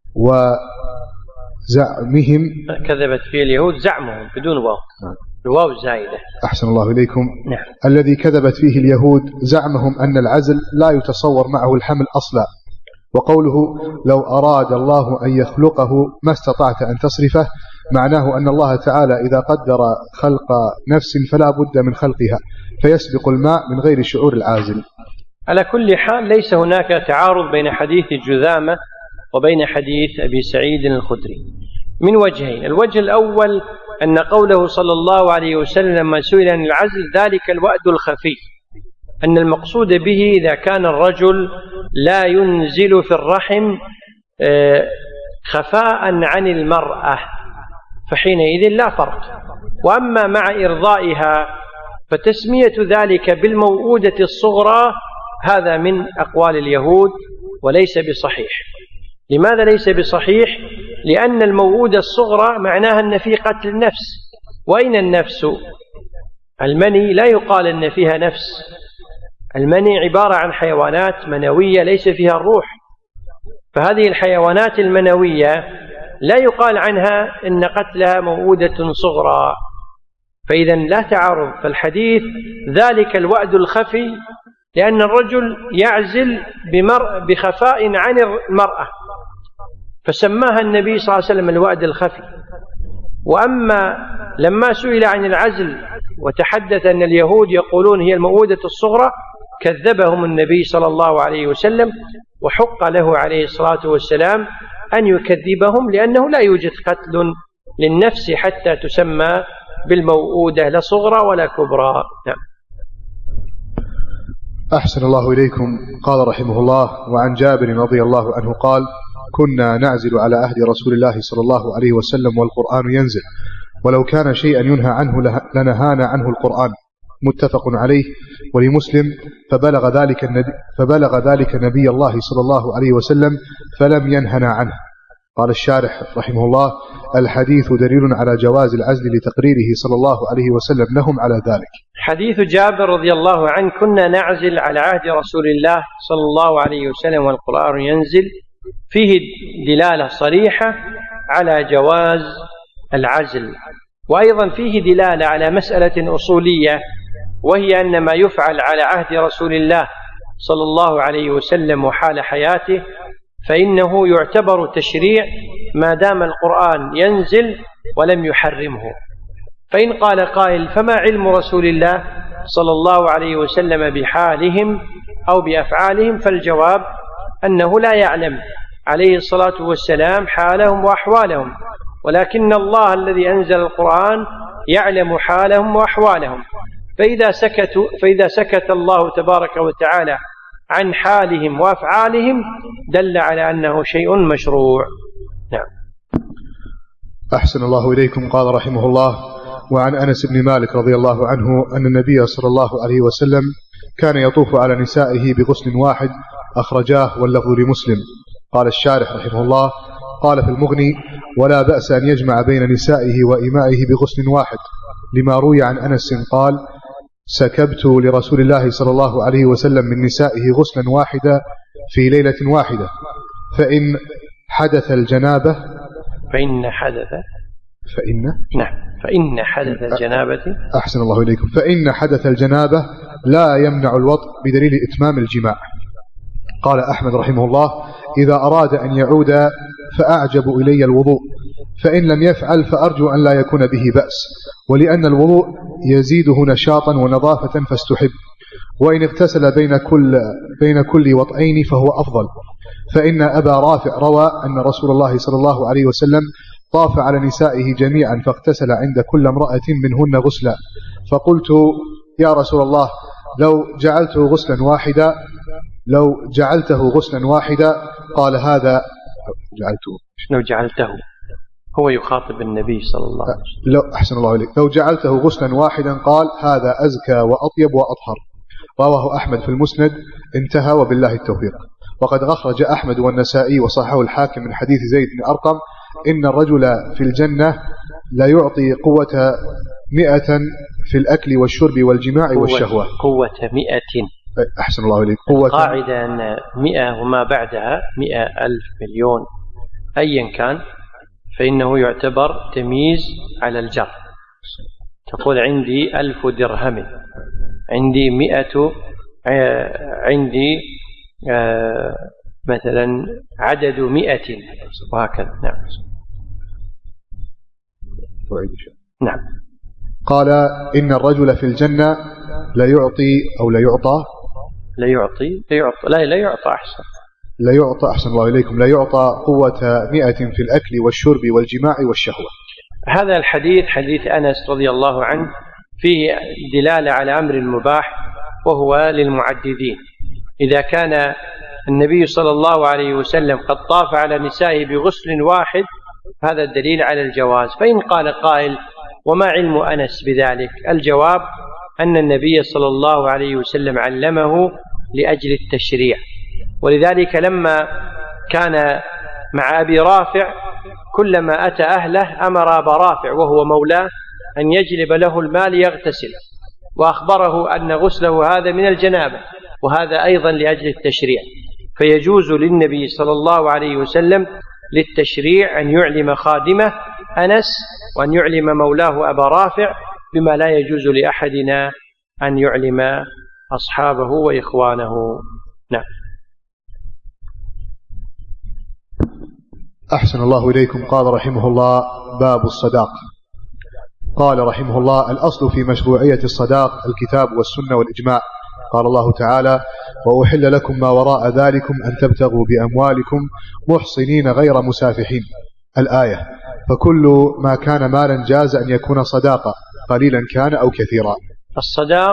وزعمهم، كذبت فيه اليهود زعمهم بدون واو، الواو زائدة. أحسن الله إليكم. نعم. الذي كذبت فيه اليهود زعمهم أن العزل لا يتصور معه الحمل أصلا. وقوله لو أراد الله أن يخلقه ما استطعت أن تصرفه معناه أن الله تعالى إذا قدر خلق نفس فلا بد من خلقها، فيسبق الماء من غير شعور العازل. على كل حال ليس هناك تعارض بين حديث جذامة وبين حديث أبي سعيد الخدري من وجهين. الوجه الأول أن قوله صلى الله عليه وسلم لما سئل عن العزل ذلك الوأد الخفي، أن المقصود به إذا كان الرجل لا ينزل في الرحم خفاء عن المرأة فحينئذ لا فرق. وأما مع إرضائها فتسمية ذلك بالموؤودة الصغرى هذا من أقوال اليهود وليس بصحيح. لماذا ليس بصحيح؟ لأن الموؤودة الصغرى معناها أن في قتل النفس. وأين النفس؟ المني لا يقال أن فيها نفس، المني عبارة عن حيوانات منوية ليس فيها الروح، فهذه الحيوانات المنوية لا يقال عنها إن قتلها موؤودة صغرى، فإذا لا تعارض. فالحديث ذلك الوأد الخفي لأن الرجل يعزل بخفاء عن المرأة فسماها النبي صلى الله عليه وسلم الوأد الخفي. وأما لما سئل عن العزل وتحدث أن اليهود يقولون هي الموؤودة الصغرى كذبهم النبي صلى الله عليه وسلم، وحق له عليه الصلاة والسلام أن يكذبهم لأنه لا يوجد قتل للنفس حتى تسمى بالموؤودة لا صغرى ولا كبرى. نعم. أحسن الله إليكم. قال رحمه الله: وعن جابر رضي الله عنه قال: كنا نعزل على عهد رسول الله صلى الله عليه وسلم والقرآن ينزل، ولو كان شيئا ينهى عنه لنهانا عنه القرآن. متفق عليه. ولمسلم: فبلغ ذلك نبي الله صلى الله عليه وسلم فلم ينهنا عنه. قال الشارح رحمه الله: الحديث دليل على جواز العزل لتقريره صلى الله عليه وسلم لهم على ذلك. حديث جابر رضي الله عنه كنا نعزل على عهد رسول الله صلى الله عليه وسلم والقرآن ينزل فيه دلالة صريحة على جواز العزل، وأيضا فيه دلالة على مسألة أصولية، وهي أن ما يفعل على عهد رسول الله صلى الله عليه وسلم وحال حياته فإنه يعتبر تشريع ما دام القرآن ينزل ولم يحرمه. فإن قال قائل فما علم رسول الله صلى الله عليه وسلم بحالهم أو بأفعالهم؟ فالجواب أنه لا يعلم عليه الصلاة والسلام حالهم وأحوالهم، ولكن الله الذي أنزل القرآن يعلم حالهم وأحوالهم، فإذا سكت الله تبارك وتعالى عن حالهم وأفعالهم دل على أنه شيء مشروع. نعم. أحسن الله إليكم. قال رحمه الله: وعن أنس بن مالك رضي الله عنه أن النبي صلى الله عليه وسلم كان يطوف على نسائه بغسل واحد، أخرجاه واللفظ لمسلم. قال الشارح رحمه الله: قال في المغني: ولا بأس أن يجمع بين نسائه وإمائه بغسل واحد، لما روي عن أنس قال: سكبت لرسول الله صلى الله عليه وسلم من نسائه غسلا واحدا في ليلة واحدة، فإن حدث الجنابة فإن حدث الجنابة أحسن الله إليكم. فإن حدث الجنابة لا يمنع الوطء بدليل إتمام الجماع. قال أحمد رحمه الله: إذا أراد أن يعود فأعجب إلي الوضوء، فإن لم يفعل فأرجو أن لا يكون به بأس، ولأن الوضوء يزيده نشاطا ونظافة فاستحب، وإن اغتسل بين كل وطئين فهو أفضل، فإن أبا رافع روى أن رسول الله صلى الله عليه وسلم طاف على نسائه جميعا فاغتسل عند كل امرأة منهن غسلا، فقلت: يا رسول الله، لو جعلته غسلا واحدا قال هذا لو جعلته هو يخاطب النبي صلى الله عليه وسلم. أحسن الله إليك. لو جعلته غسلا واحدا قال هذا أزكى وأطيب وأطهر. رواه أحمد في المسند. انتهى وبالله التوفيق. وقد أخرج أحمد والنسائي وصححه الحاكم من حديث زيد بن أرقم: إن الرجل في الجنة لا يعطي قوة 100 في الأكل والشرب والجماع والشهوة. قوة 100. أحسن الله إليك. قاعدة أن 100 وما بعدها 100,000 مليون أيا كان فإنه يعتبر تمييز على الجر. تقول عندي 1000 درهم، عندي 100، عندي مثلا عدد 100 وهكذا. نعم. قال: إن الرجل في الجنة لا يعطي أو لا يعطى لا يعطى أحسن. لا يعطى، أحسن الله إليكم، لا يعطى قوة 100 في الأكل والشرب والجماع والشهوة. هذا الحديث حديث أنس رضي الله عنه فيه دلالة على أمر مباح وهو للمعددين. إذا كان النبي صلى الله عليه وسلم قد طاف على نسائه بغسل واحد هذا الدليل على الجواز. فإن قال قائل: وما علم أنس بذلك؟ الجواب أن النبي صلى الله عليه وسلم علمه لأجل التشريع، ولذلك لما كان مع أبي رافع كلما أتى أهله أمر أبا رافع وهو مولاه أن يجلب له الماء ليغتسل، وأخبره أن غسله هذا من الجنابة، وهذا أيضا لأجل التشريع. فيجوز للنبي صلى الله عليه وسلم للتشريع أن يعلم خادمه أنس وأن يعلم مولاه أبا رافع بما لا يجوز لأحدنا أن يعلم أصحابه وإخوانه. نعم. أحسن الله إليكم. قال رحمه الله: باب الصداق. قال رحمه الله: الأصل في مشروعية الصداق الكتاب والسنة والإجماع. قال الله تعالى: وأحل لكم ما وراء ذلكم أن تبتغوا بأموالكم محصنين غير مسافحين. الآية. فكل ما كان مالا جاز أن يكون صداقة، قليلا كان أو كثيرا. الصداق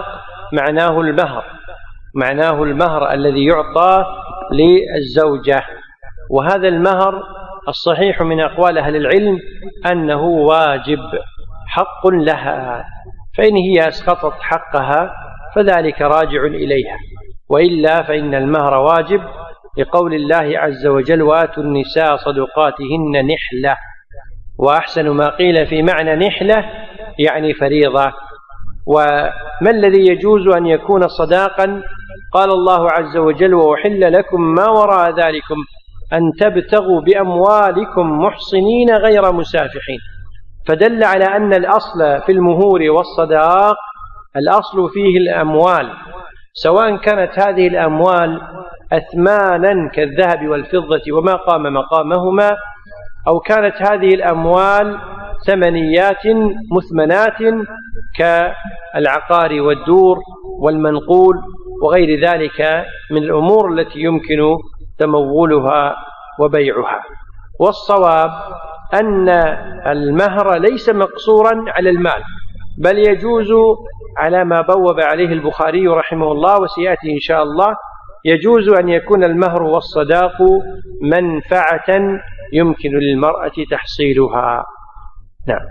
معناه المهر الذي يعطى للزوجة، وهذا المهر الصحيح من أقوال أهل العلم أنه واجب حق لها، فإن هي أسقطت حقها فذلك راجع إليها، وإلا فإن المهر واجب لقول الله عز وجل: وآتوا النساء صدقاتهن نحلة. وأحسن ما قيل في معنى نحلة يعني فريضة. وما الذي يجوز أن يكون صداقا؟ قال الله عز وجل: وأحل لكم ما وراء ذلكم أن تبتغوا بأموالكم محصنين غير مسافحين، فدل على أن الأصل في المهور والصداق الأصل فيه الأموال، سواء كانت هذه الأموال أثمانا كالذهب والفضة وما قام مقامهما، أو كانت هذه الأموال ثمنيات مثمنات كالعقار والدور والمنقول وغير ذلك من الأمور التي يمكن تمولها وبيعها. والصواب أن المهر ليس مقصورا على المال، بل يجوز على ما بوب عليه البخاري رحمه الله وسيأتي إن شاء الله، يجوز أن يكون المهر والصداق منفعة يمكن للمرأة تحصيلها. نعم.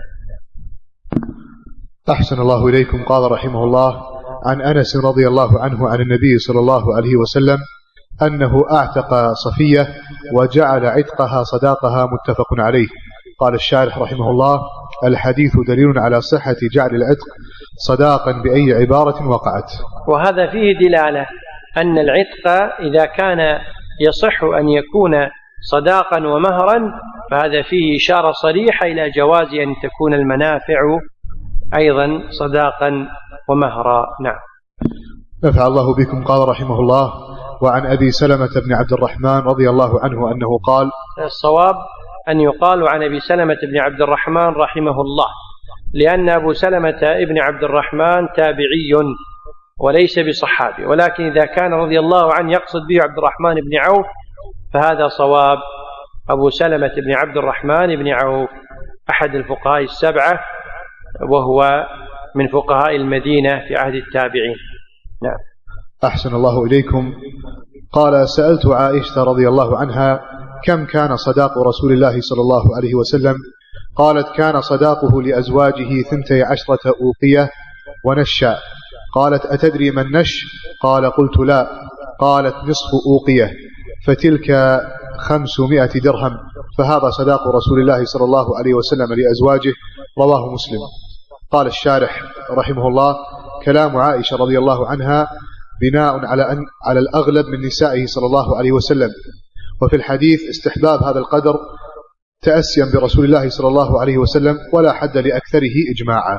أحسن الله إليكم. قال رحمه الله: عن أنس رضي الله عنه عن النبي صلى الله عليه وسلم أنه أعتق صفية وجعل عتقها صداقها، متفق عليه. قال الشارح رحمه الله: الحديث دليل على صحة جعل العتق صداقا بأي عبارة وقعت. وهذا فيه دلالة أن العتق إذا كان يصح أن يكون صداقا ومهرا فهذا فيه إشارة صريحة إلى جواز أن تكون المنافع أيضا صداقا ومهرا. نعم. نفع الله بكم. قال رحمه الله: وعن أبي سلمة بن عبد الرحمن رضي الله عنه أنه قال. الصواب أن يقال عن أبي سلمة بن عبد الرحمن رحمه الله، لأن أبو سلمة بن عبد الرحمن تابعي وليس بصحابي، ولكن إذا كان رضي الله عنه يقصد به عبد الرحمن بن عوف فهذا صواب. أبو سلمة بن عبد الرحمن بن عوف أحد الفقهاء السبعة، وهو من فقهاء المدينة في عهد التابعين. نعم. أحسن الله إليكم. قال: سألت عائشة رضي الله عنها: كم كان صداق رسول الله صلى الله عليه وسلم؟ قالت: كان صداقه لأزواجه 12 أوقية ونشا. قالت: أتدري ما النش؟ قال: قلت لا. قالت: نصف أوقية، فتلك 500 درهم، فهذا صداق رسول الله صلى الله عليه وسلم لأزواجه. رواه مسلم. قال الشارح رحمه الله: كلام عائشة رضي الله عنها بناء على الأغلب من نسائه صلى الله عليه وسلم، وفي الحديث استحباب هذا القدر تأسيا برسول الله صلى الله عليه وسلم، ولا حد لأكثره إجماعا.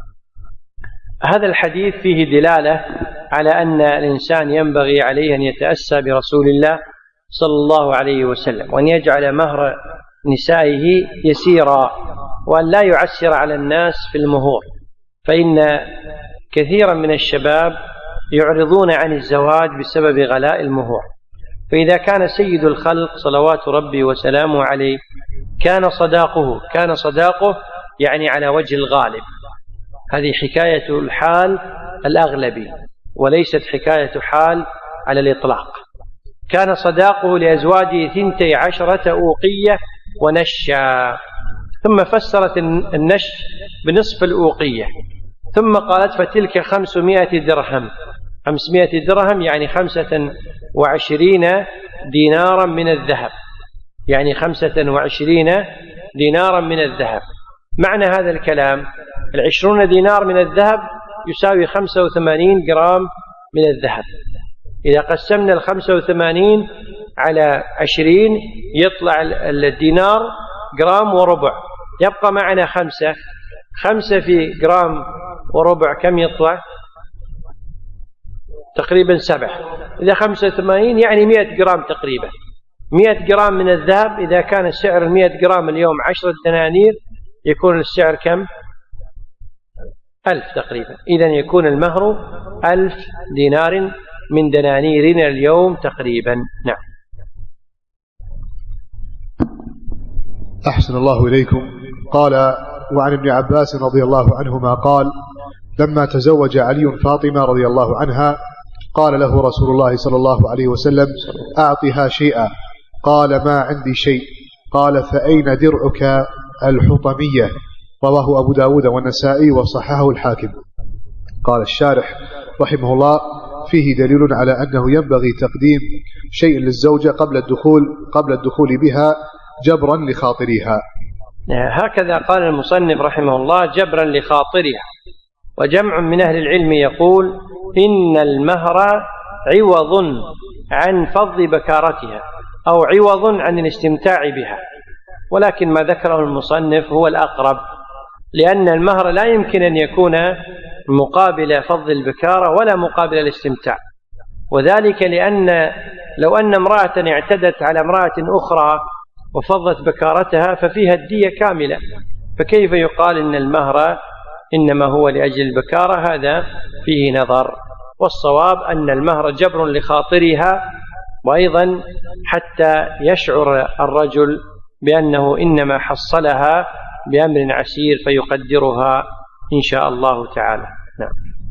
هذا الحديث فيه دلالة على أن الإنسان ينبغي عليه أن يتأسى برسول الله صلى الله عليه وسلم، وأن يجعل مهر نسائه يسيرا، وأن لا يعسر على الناس في المهور، فإن كثيرا من الشباب يعرضون عن الزواج بسبب غلاء المهور. فإذا كان سيد الخلق صلوات ربي وسلامه عليه كان صداقه يعني على وجه الغالب، هذه حكاية الحال الأغلبي وليست حكاية حال على الإطلاق. كان صداقه لأزواجه 12 أوقية ونشا، ثم فسرت النش بنصف الأوقية، ثم قالت: فتلك 500 درهم. 500 درهم يعني 25 دينارا من الذهب، يعني 25 دينارا من الذهب. معنى هذا الكلام: 20 دينار من الذهب يساوي 85 جرام من الذهب. إذا قسمنا 85 على 20 يطلع الدينار جرام وربع، يبقى معنا 5 في جرام وربع كم يطلع؟ تقريبا 7. إذا 85 يعني 100 جرام تقريبا. 100 جرام من الذهب، إذا كان السعر 100 جرام اليوم 10 دنانير، يكون السعر كم؟ 1000 تقريبا. إذن يكون المهر 1000 دينار من دنانيرنا اليوم تقريبا. نعم. أحسن الله إليكم. قال: وعن ابن عباس رضي الله عنهما قال: لما تزوج علي فاطمة رضي الله عنها قال له رسول الله صلى الله عليه وسلم: أعطها شيئا. قال: ما عندي شيء. قال: فأين درعك الحطمية؟ رواه أبو داود والنسائي وصححه الحاكم. قال الشارح رحمه الله: فيه دليل على أنه ينبغي تقديم شيء للزوجة قبل الدخول بها جبرا لخاطرها. هكذا قال المصنف رحمه الله: جبرا لخاطرها. وجمع من أهل العلم يقول إن المهر عوض عن فض بكارتها، أو عوض عن الاستمتاع بها، ولكن ما ذكره المصنف هو الأقرب، لأن المهر لا يمكن أن يكون مقابل فض البكارة ولا مقابل الاستمتاع، وذلك لأن لو أن امرأة اعتدت على امرأة أخرى وفضت بكارتها ففيها الدية كاملة، فكيف يقال إن المهر إنما هو لأجل البكارة؟ هذا فيه نظر. والصواب أن المهر جبر لخاطرها، وأيضا حتى يشعر الرجل بأنه إنما حصلها بأمر عسير فيقدرها إن شاء الله تعالى. نعم.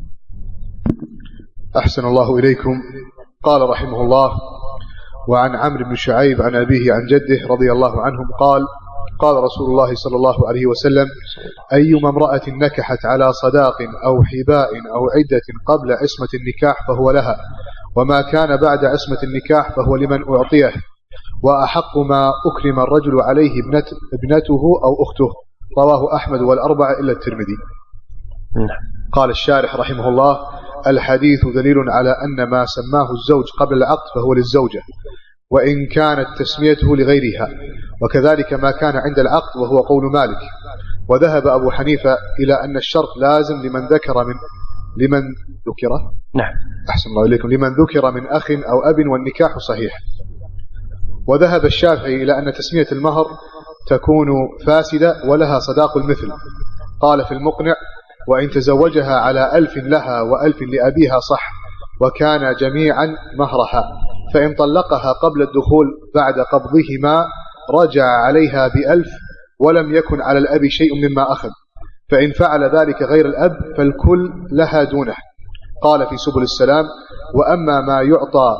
أحسن الله إليكم. قال رحمه الله: وعن عمرو بن شعيب عن أبيه عن جده رضي الله عنهم قال: قال رسول الله صلى الله عليه وسلم: أيما امرأة نكحت على صداق أو حباء أو عدة قبل عصمة النكاح فهو لها، وما كان بعد عصمة النكاح فهو لمن أعطيه، وأحق ما أكرم الرجل عليه ابنته أو أخته. رواه أحمد والأربعة إلا الترمذي. قال الشارح رحمه الله: الحديث دليل على أن ما سماه الزوج قبل العقد فهو للزوجة، وإن كانت تسميته لغيرها، وكذلك ما كان عند العقد وهو قول مالك. وذهب أبو حنيفة إلى أن الشرط لازم لمن ذكر لمن ذكر. نعم. أحسن الله إليكم. لمن ذكر من أخ أو أب والنكاح صحيح. وذهب الشافعي إلى أن تسمية المهر تكون فاسدة ولها صداق المثل. قال في المقنع: وإن تزوجها على 1000 لها و1000 لأبيها صح، وكان جميعا مهرها، فإن طلقها قبل الدخول بعد قبضهما رجع عليها ب1000 ولم يكن على الأب شيء مما أخذ، فإن فعل ذلك غير الأب فالكل لها دونه. قال في سبل السلام: وأما ما يعطي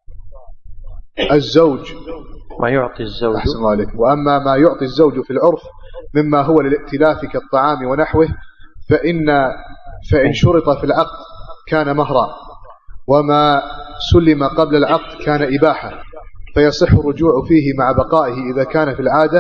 الزوج أحسن الله عليكم. وأما ما يعطي الزوج في العرف مما هو للائتلاف كالطعام ونحوه فإن شرط في العقد كان مهرا، وما سلم قبل العقد كان إباحة، فيصح الرجوع فيه مع بقائه إذا كان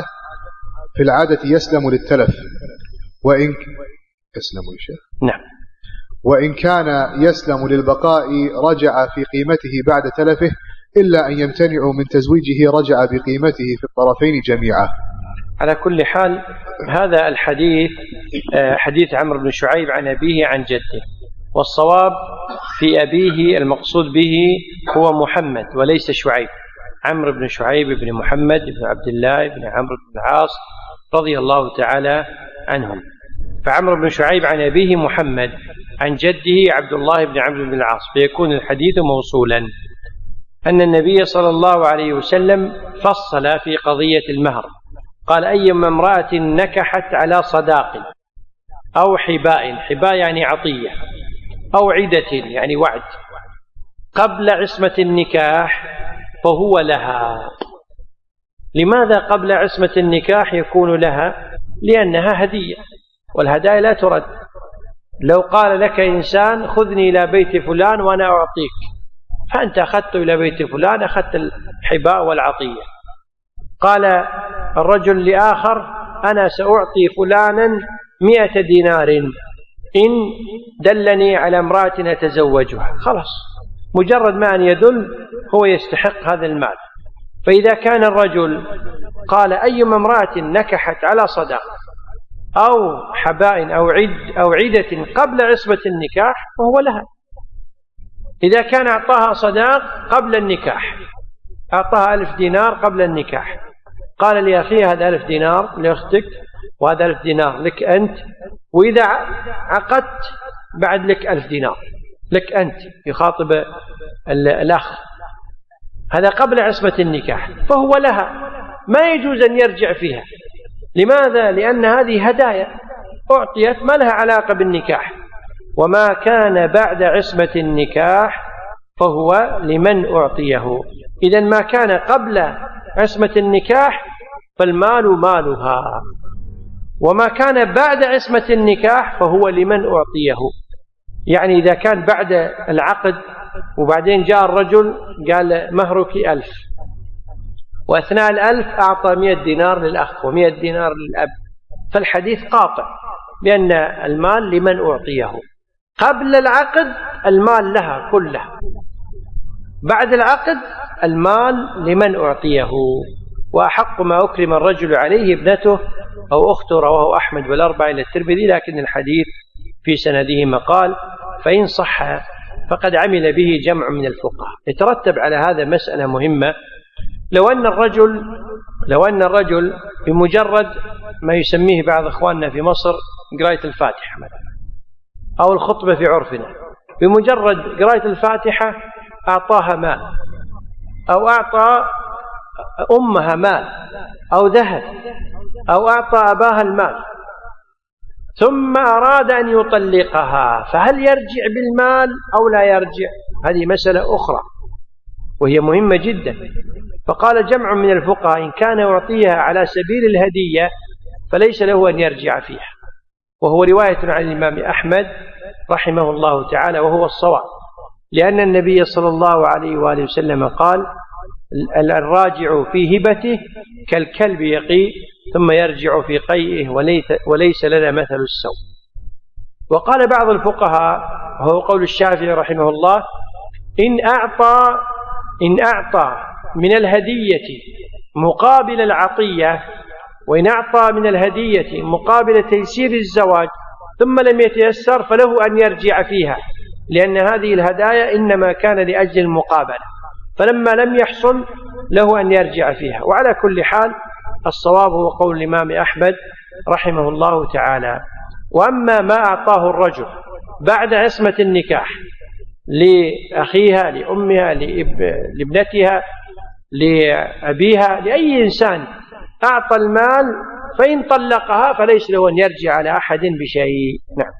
في العادة يسلم للتلف، وإن يسلم نعم. وإن كان يسلم للبقاء رجع في قيمته بعد تلفه، إلا أن يمتنعوا من تزويجه رجع بقيمته في الطرفين جميعا. على كل حال هذا الحديث حديث عمرو بن شعيب عن أبيه عن جده، والصواب في أبيه المقصود به هو محمد وليس شعيب. عمرو بن شعيب بن محمد بن عبد الله بن عمرو بن العاص رضي الله تعالى عنهم. فعمرو بن شعيب عن أبيه محمد عن جده عبد الله بن عمرو بن العاص، فيكون الحديث موصولا. أن النبي صلى الله عليه وسلم فصل في قضية المهر، قال: أيما امرأة نكحت على صداق أو حباء يعني عطية، أو عدة يعني وعد، قبل عصمة النكاح فهو لها. لماذا قبل عصمة النكاح يكون لها؟ لأنها هدية، والهدايا لا ترد. لو قال لك إنسان: خذني إلى بيت فلان وأنا أعطيك، فأنت أخذت إلى بيت فلان، أخذت الحباء والعطية. قال الرجل لآخر: أنا سأعطي فلانا 100 دينار إن دلني على امرأة أتزوجها. خلاص، مجرد ما أن يدل هو يستحق هذا المال. فإذا كان الرجل قال: أيما امرأة نكحت على صداق أو حباء أو عدة قبل عصمة النكاح فهو لها. إذا كان أعطاها صداق قبل النكاح، أعطاها 1000 دينار قبل النكاح، قال لأخي: هذا 1000 دينار لأختك، وهذا 1000 دينار لك أنت، وإذا عقدت بعد لك 1000 دينار لك أنت، يخاطب الأخ، هذا قبل عصمة النكاح، فهو لها، ما يجوز أن يرجع فيها. لماذا؟ لأن هذه هدايا أعطيت ما لها علاقة بالنكاح، وما كان بعد عصمة النكاح فهو لمن أعطيه. إذن ما كان قبل عصمة النكاح فالمال مالها، وما كان بعد عصمة النكاح فهو لمن أعطيه. يعني إذا كان بعد العقد وبعدين جاء الرجل قال: مهرك 1000، وأثناء 1000 أعطى 100 دينار للأخ و100 دينار للأب، فالحديث قاطع بأن المال لمن أعطيه. قبل العقد المال لها كلها، بعد العقد المال لمن أعطيه. وأحق ما أكرم الرجل عليه ابنته أو أخته، رواه أحمد والأربعة إلى الترمذي، لكن الحديث في سنده مقال، فإن صح فقد عمل به جمع من الفقهاء. يترتب على هذا مسألة مهمة. لو أن الرجل بمجرد ما يسميه بعض إخواننا في مصر قراءة الفاتحة مثلا، أو الخطبة في عرفنا، بمجرد قراءة الفاتحة أعطاها مال، أو أعطى أمها مال أو ذهب، أو أعطى أباها المال، ثم أراد أن يطلقها، فهل يرجع بالمال أو لا يرجع؟ هذه مسألة أخرى وهي مهمة جدا. فقال جمع من الفقهاء: إن كان يعطيها على سبيل الهدية فليس له أن يرجع فيها، وهو رواية عن الإمام أحمد رحمه الله تعالى، وهو الصواب، لأن النبي صلى الله عليه وآله وسلم قال: الراجع في هبته كالكلب يقي ثم يرجع في قيئه وليس لنا مثل السوء. وقال بعض الفقهاء، وهو قول الشافعي رحمه الله: إن أعطى من الهدية مقابل العطية، وإن أعطى من الهدية مقابل تيسير الزواج، ثم لم يتيسر فله أن يرجع فيها، لأن هذه الهدايا إنما كان لأجل المقابلة، فلما لم يحصل له أن يرجع فيها. وعلى كل حال الصواب هو قول الإمام أحمد رحمه الله تعالى. وأما ما أعطاه الرجل بعد عصمة النكاح لأخيها، لأمها، لابنتها، لأبيها، لأي إنسان أعطى المال، فإن طلقها فليس له أن يرجع على أحد بشيء. نعم.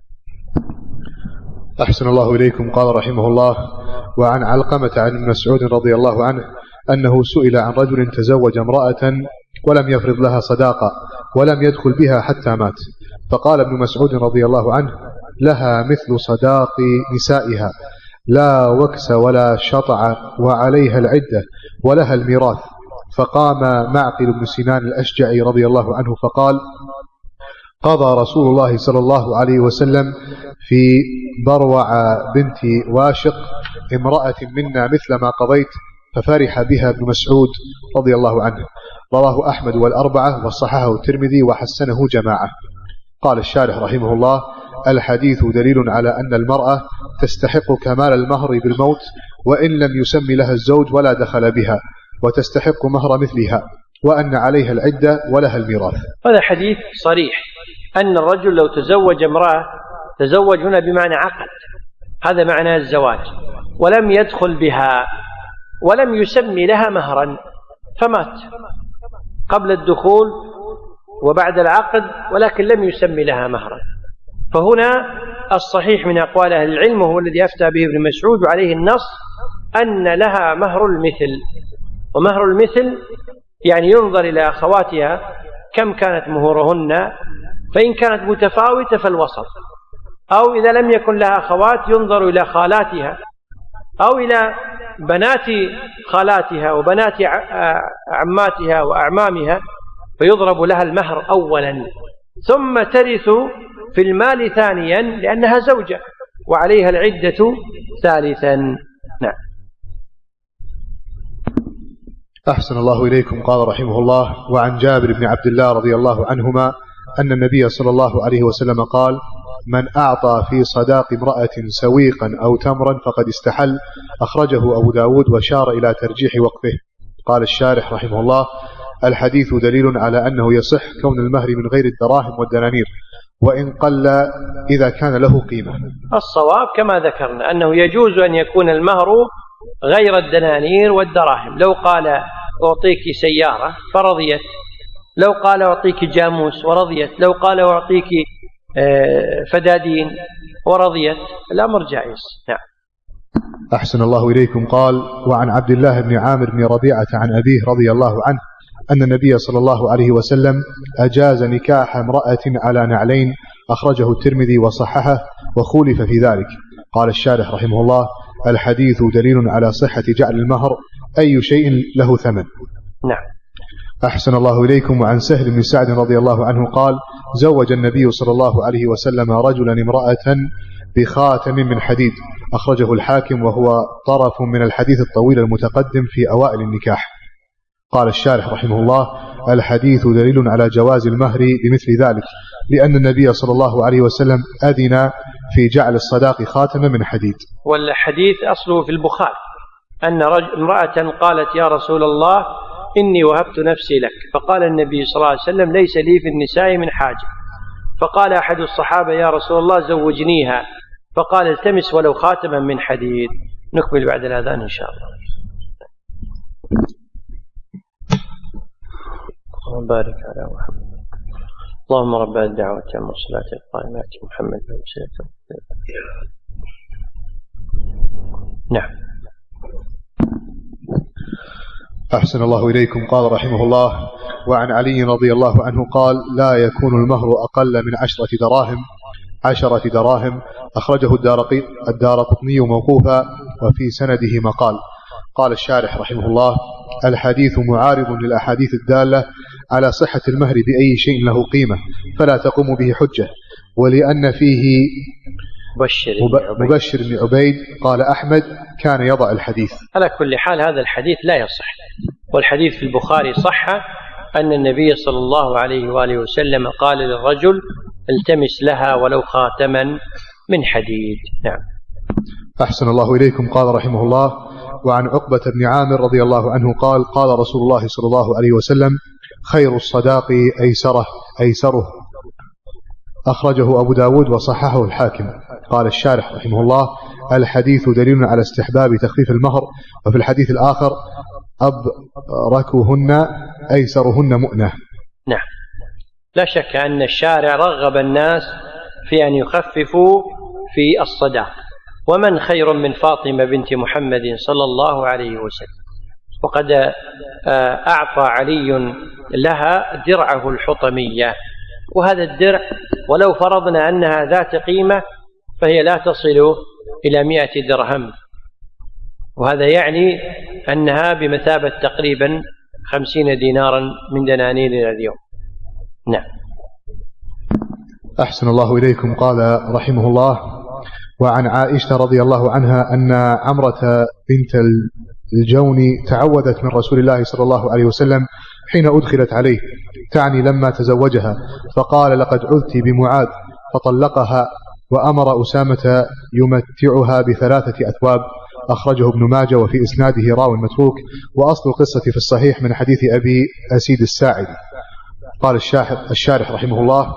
أحسن الله إليكم. قال رحمه الله: وعن علقمة عن ابن مسعود رضي الله عنه أنه سئل عن رجل تزوج امرأة ولم يفرض لها صداقة ولم يدخل بها حتى مات، فقال ابن مسعود رضي الله عنه: لها مثل صداق نسائها، لا وكس ولا شطع، وعليها العدة ولها الميراث. فقام معقل بن سنان الأشجعي رضي الله عنه فقال: قضى رسول الله صلى الله عليه وسلم في بروع بنت واشق امرأة منا مثل ما قضيت، ففرح بها ابن مسعود رضي الله عنه. رواه أحمد والأربعة وصححه الترمذي وحسنه جماعة. قال الشارح رحمه الله: الحديث دليل على أن المرأة تستحق كمال المهر بالموت وإن لم يسمي لها الزوج ولا دخل بها، وتستحق مهر مثلها، وأن عليها العدة ولها الميراث. هذا حديث صريح أن الرجل لو تزوج امرأة، تزوج هنا بمعنى عقد، هذا معنى الزواج، ولم يدخل بها ولم يسمي لها مهرا، فمات قبل الدخول وبعد العقد ولكن لم يسمي لها مهرا، فهنا الصحيح من أقوال أهل العلم وهو الذي أفتى به ابن مسعود وعليه النص أن لها مهر المثل. ومهر المثل يعني ينظر إلى أخواتها كم كانت مهورهن، فإن كانت متفاوتة فالوسط، أو إذا لم يكن لها أخوات ينظر إلى خالاتها أو إلى بنات خالاتها وبنات عماتها وأعمامها، فيضرب لها المهر أولا، ثم ترث في المال ثانيا لأنها زوجة، وعليها العدة ثالثا. نعم. أحسن الله إليكم. قال رحمه الله: وعن جابر بن عبد الله رضي الله عنهما أن النبي صلى الله عليه وسلم قال: من أعطى في صداق امرأة سويقا أو تمرا فقد استحل. أخرجه أبو داود وشار إلى ترجيح وقفه. قال الشارح رحمه الله: الحديث دليل على أنه يصح كون المهر من غير الدراهم والدنانير، وإن قل إذا كان له قيمة. الصواب كما ذكرنا أنه يجوز أن يكون المهر غير الدنانير والدراهم. لو قال أعطيك سيارة فرضيت، لو قال أعطيك جاموس ورضيت، لو قال أعطيك فدادين ورضيت، الأمر جائز. نعم. أحسن الله إليكم. قال: وعن عبد الله بن عامر بن ربيعة عن أبيه رضي الله عنه أن النبي صلى الله عليه وسلم أجاز نكاح امرأة على نعلين. أخرجه الترمذي وصححه وخولف في ذلك. قال الشارح رحمه الله: الحديث دليل على صحة جعل المهر أي شيء له ثمن. نعم. أحسن الله إليكم. وعن سهل بن سعد رضي الله عنه قال: زوج النبي صلى الله عليه وسلم رجلا امرأة بخاتم من حديد. أخرجه الحاكم وهو طرف من الحديث الطويل المتقدم في أوائل النكاح. قال الشارح رحمه الله: الحديث دليل على جواز المهر بمثل ذلك، لأن النبي صلى الله عليه وسلم أذن في جعل الصداق خاتما من حديد. والحديث أصله في البخاري أن امرأة قالت: يا رسول الله إني وهبت نفسي لك، فقال النبي صلى الله عليه وسلم: ليس لي في النساء من حاجة. فقال أحد الصحابة: يا رسول الله زوجنيها، فقال: التمس ولو خاتما من حديد. نكمل بعد الأذان إن شاء الله. اللهم بارك على محمد. اللهم رب الدعوة والصلاة القائمة محمد وسلم. نعم. أحسن الله إليكم. قال رحمه الله: وعن علي رضي الله عنه قال: لا يكون المهر أقل من 10 دراهم. أخرجه الدارقطني موقوفا وفي سنده مقال. قال الشارح رحمه الله: الحديث معارض للأحاديث الدالة على صحة المهر بأي شيء له قيمة، فلا تقوم به حجة، ولأن فيه مبشر بن عبيد قال أحمد كان يضع الحديث. على كل حال هذا الحديث لا يصح، والحديث في البخاري صح أن النبي صلى الله عليه وآله وسلم قال للرجل: التمس لها ولو خاتما من حديد. نعم. أحسن الله إليكم. قال رحمه الله: وعن عقبة بن عامر رضي الله عنه قال: قال رسول الله صلى الله عليه وسلم: خير الصداق أيسره. أخرجه أبو داود وصححه الحاكم. قال الشارح رحمه الله: الحديث دليل على استحباب تخفيف المهر، وفي الحديث الآخر: أبركهن أيسرهن مؤنة. نعم، لا شك أن الشارع رغب الناس في أن يخففوا في الصداق، ومن خير من فاطمة بنت محمد صلى الله عليه وسلم، وقد أعطى علي لها درعه الحطمية، وهذا الدرع ولو فرضنا أنها ذات قيمة فهي لا تصل إلى 100 درهم، وهذا يعني أنها بمثابة تقريبا 50 دينارا من دنانير اليوم. نعم. أحسن الله إليكم. قال رحمه الله: وعن عائشة رضي الله عنها أن عمرة بنت الجون تعوذت من رسول الله صلى الله عليه وسلم حين أدخلت عليه، تعني لما تزوجها، فقال: لقد عذت بمعاذ، فطلقها، وأمر أسامة يمتعها ب3 أثواب. أخرجه ابن ماجه، وفي إسناده راو متروك، وأصل القصة في الصحيح من حديث أبي أسيد الساعدي. قال الشارح رحمه الله: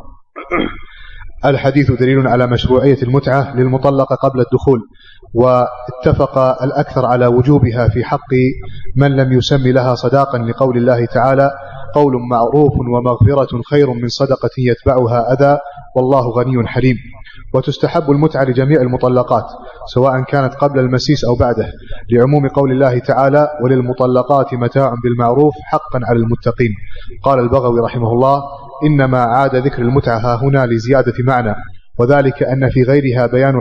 الحديث دليل على مشروعية المتعة للمطلقة قبل الدخول، واتفق الأكثر على وجوبها في حق من لم يسمي لها صداقا، لقول الله تعالى: قول معروف ومغفرة خير من صدقة يتبعها أذى والله غني حليم. وتستحب المتعة لجميع المطلقات سواء كانت قبل المسيس أو بعده، لعموم قول الله تعالى: وللمطلقات متاع بالمعروف حقا على المتقين. قال البغوي رحمه الله: إنما عاد ذكر المتعة هنا لزيادة معنى، وذلك أن في غيرها بيان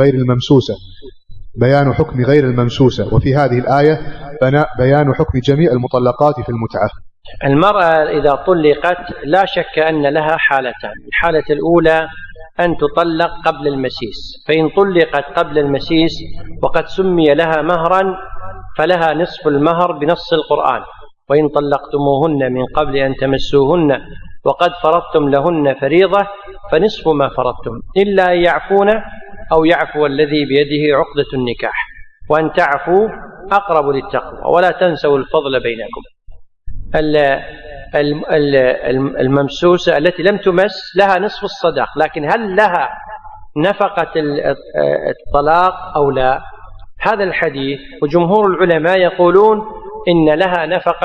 حكم غير الممسوسة، وفي هذه الآية بيان حكم جميع المطلقات في المتعة. المرأة إذا طلقت لا شك أن لها حالتان: الحالة الأولى أن تطلق قبل المسيس، فإن طلقت قبل المسيس وقد سمي لها مهرا فلها نصف المهر بنص القرآن: وإن طلقتموهن من قبل أن تمسوهن وقد فرضتم لهن فريضة فنصف ما فرضتم، إلا أن يعفون أو يعفو الذي بيده عقدة النكاح، وأن تعفوا أقرب للتقوى، ولا تنسوا الفضل بينكم. الممسوسة التي لم تمس لها نصف الصداق، لكن هل لها نفقة الطلاق أو لا؟ هذا الحديث وجمهور العلماء يقولون إن لها نفقة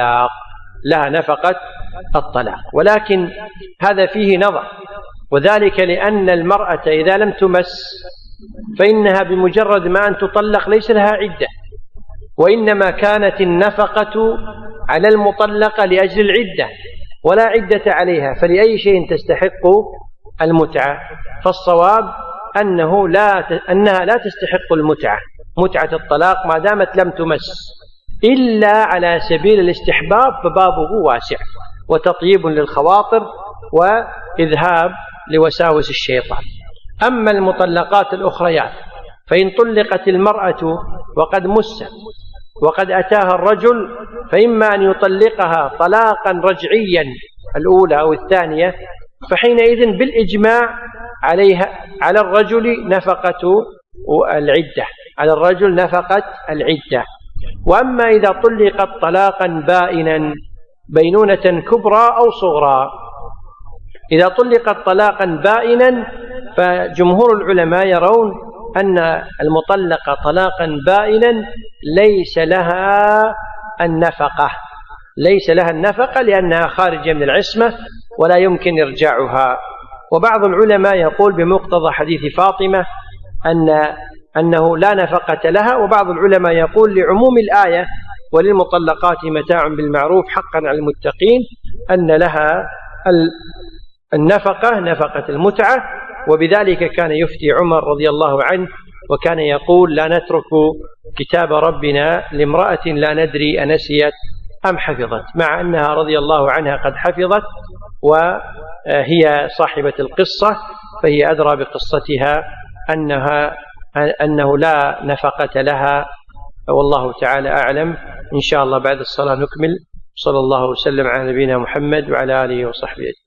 الطلاق، ولكن هذا فيه نظر، وذلك لأن المرأة إذا لم تمس فإنها بمجرد ما أن تطلق ليس لها عدة، وإنما كانت النفقة على المطلقة لأجل العدة ولا عدة عليها، فلأي شيء تستحق المتعة؟ فالصواب أنها لا تستحق متعة الطلاق ما دامت لم تمس، إلا على سبيل الاستحباب، فبابه واسع وتطيب للخواطر وإذهاب لوساوس الشيطان. أما المطلقات الأخريات فإن طلقت المرأة وقد مست وقد أتاها الرجل، فإما أن يطلقها طلاقا رجعيا الأولى أو الثانية، فحينئذ بالإجماع على الرجل نفقة العدة. وأما إذا طلقت طلاقا بائنا بينونة كبرى أو صغرى، إذا طلقت طلاقا بائنا فجمهور العلماء يرون أن المطلقة طلاقا بائنا ليس لها النفقة لأنها خارجة من العصمة ولا يمكن إرجاعها. وبعض العلماء يقول بمقتضى حديث فاطمة أنه لا نفقة لها، وبعض العلماء يقول لعموم الآية: وللمطلقات متاع بالمعروف حقا على المتقين، أن لها نفقة المتعة. وبذلك كان يفتي عمر رضي الله عنه، وكان يقول: لا نترك كتاب ربنا لامرأة لا ندري أنسيت أم حفظت، مع أنها رضي الله عنها قد حفظت وهي صاحبة القصة، فهي أدرى بقصتها أنه لا نفقة لها، والله تعالى أعلم. إن شاء الله بعد الصلاة نكمل. صلى الله وسلم على نبينا محمد وعلى آله وصحبه أجمعين.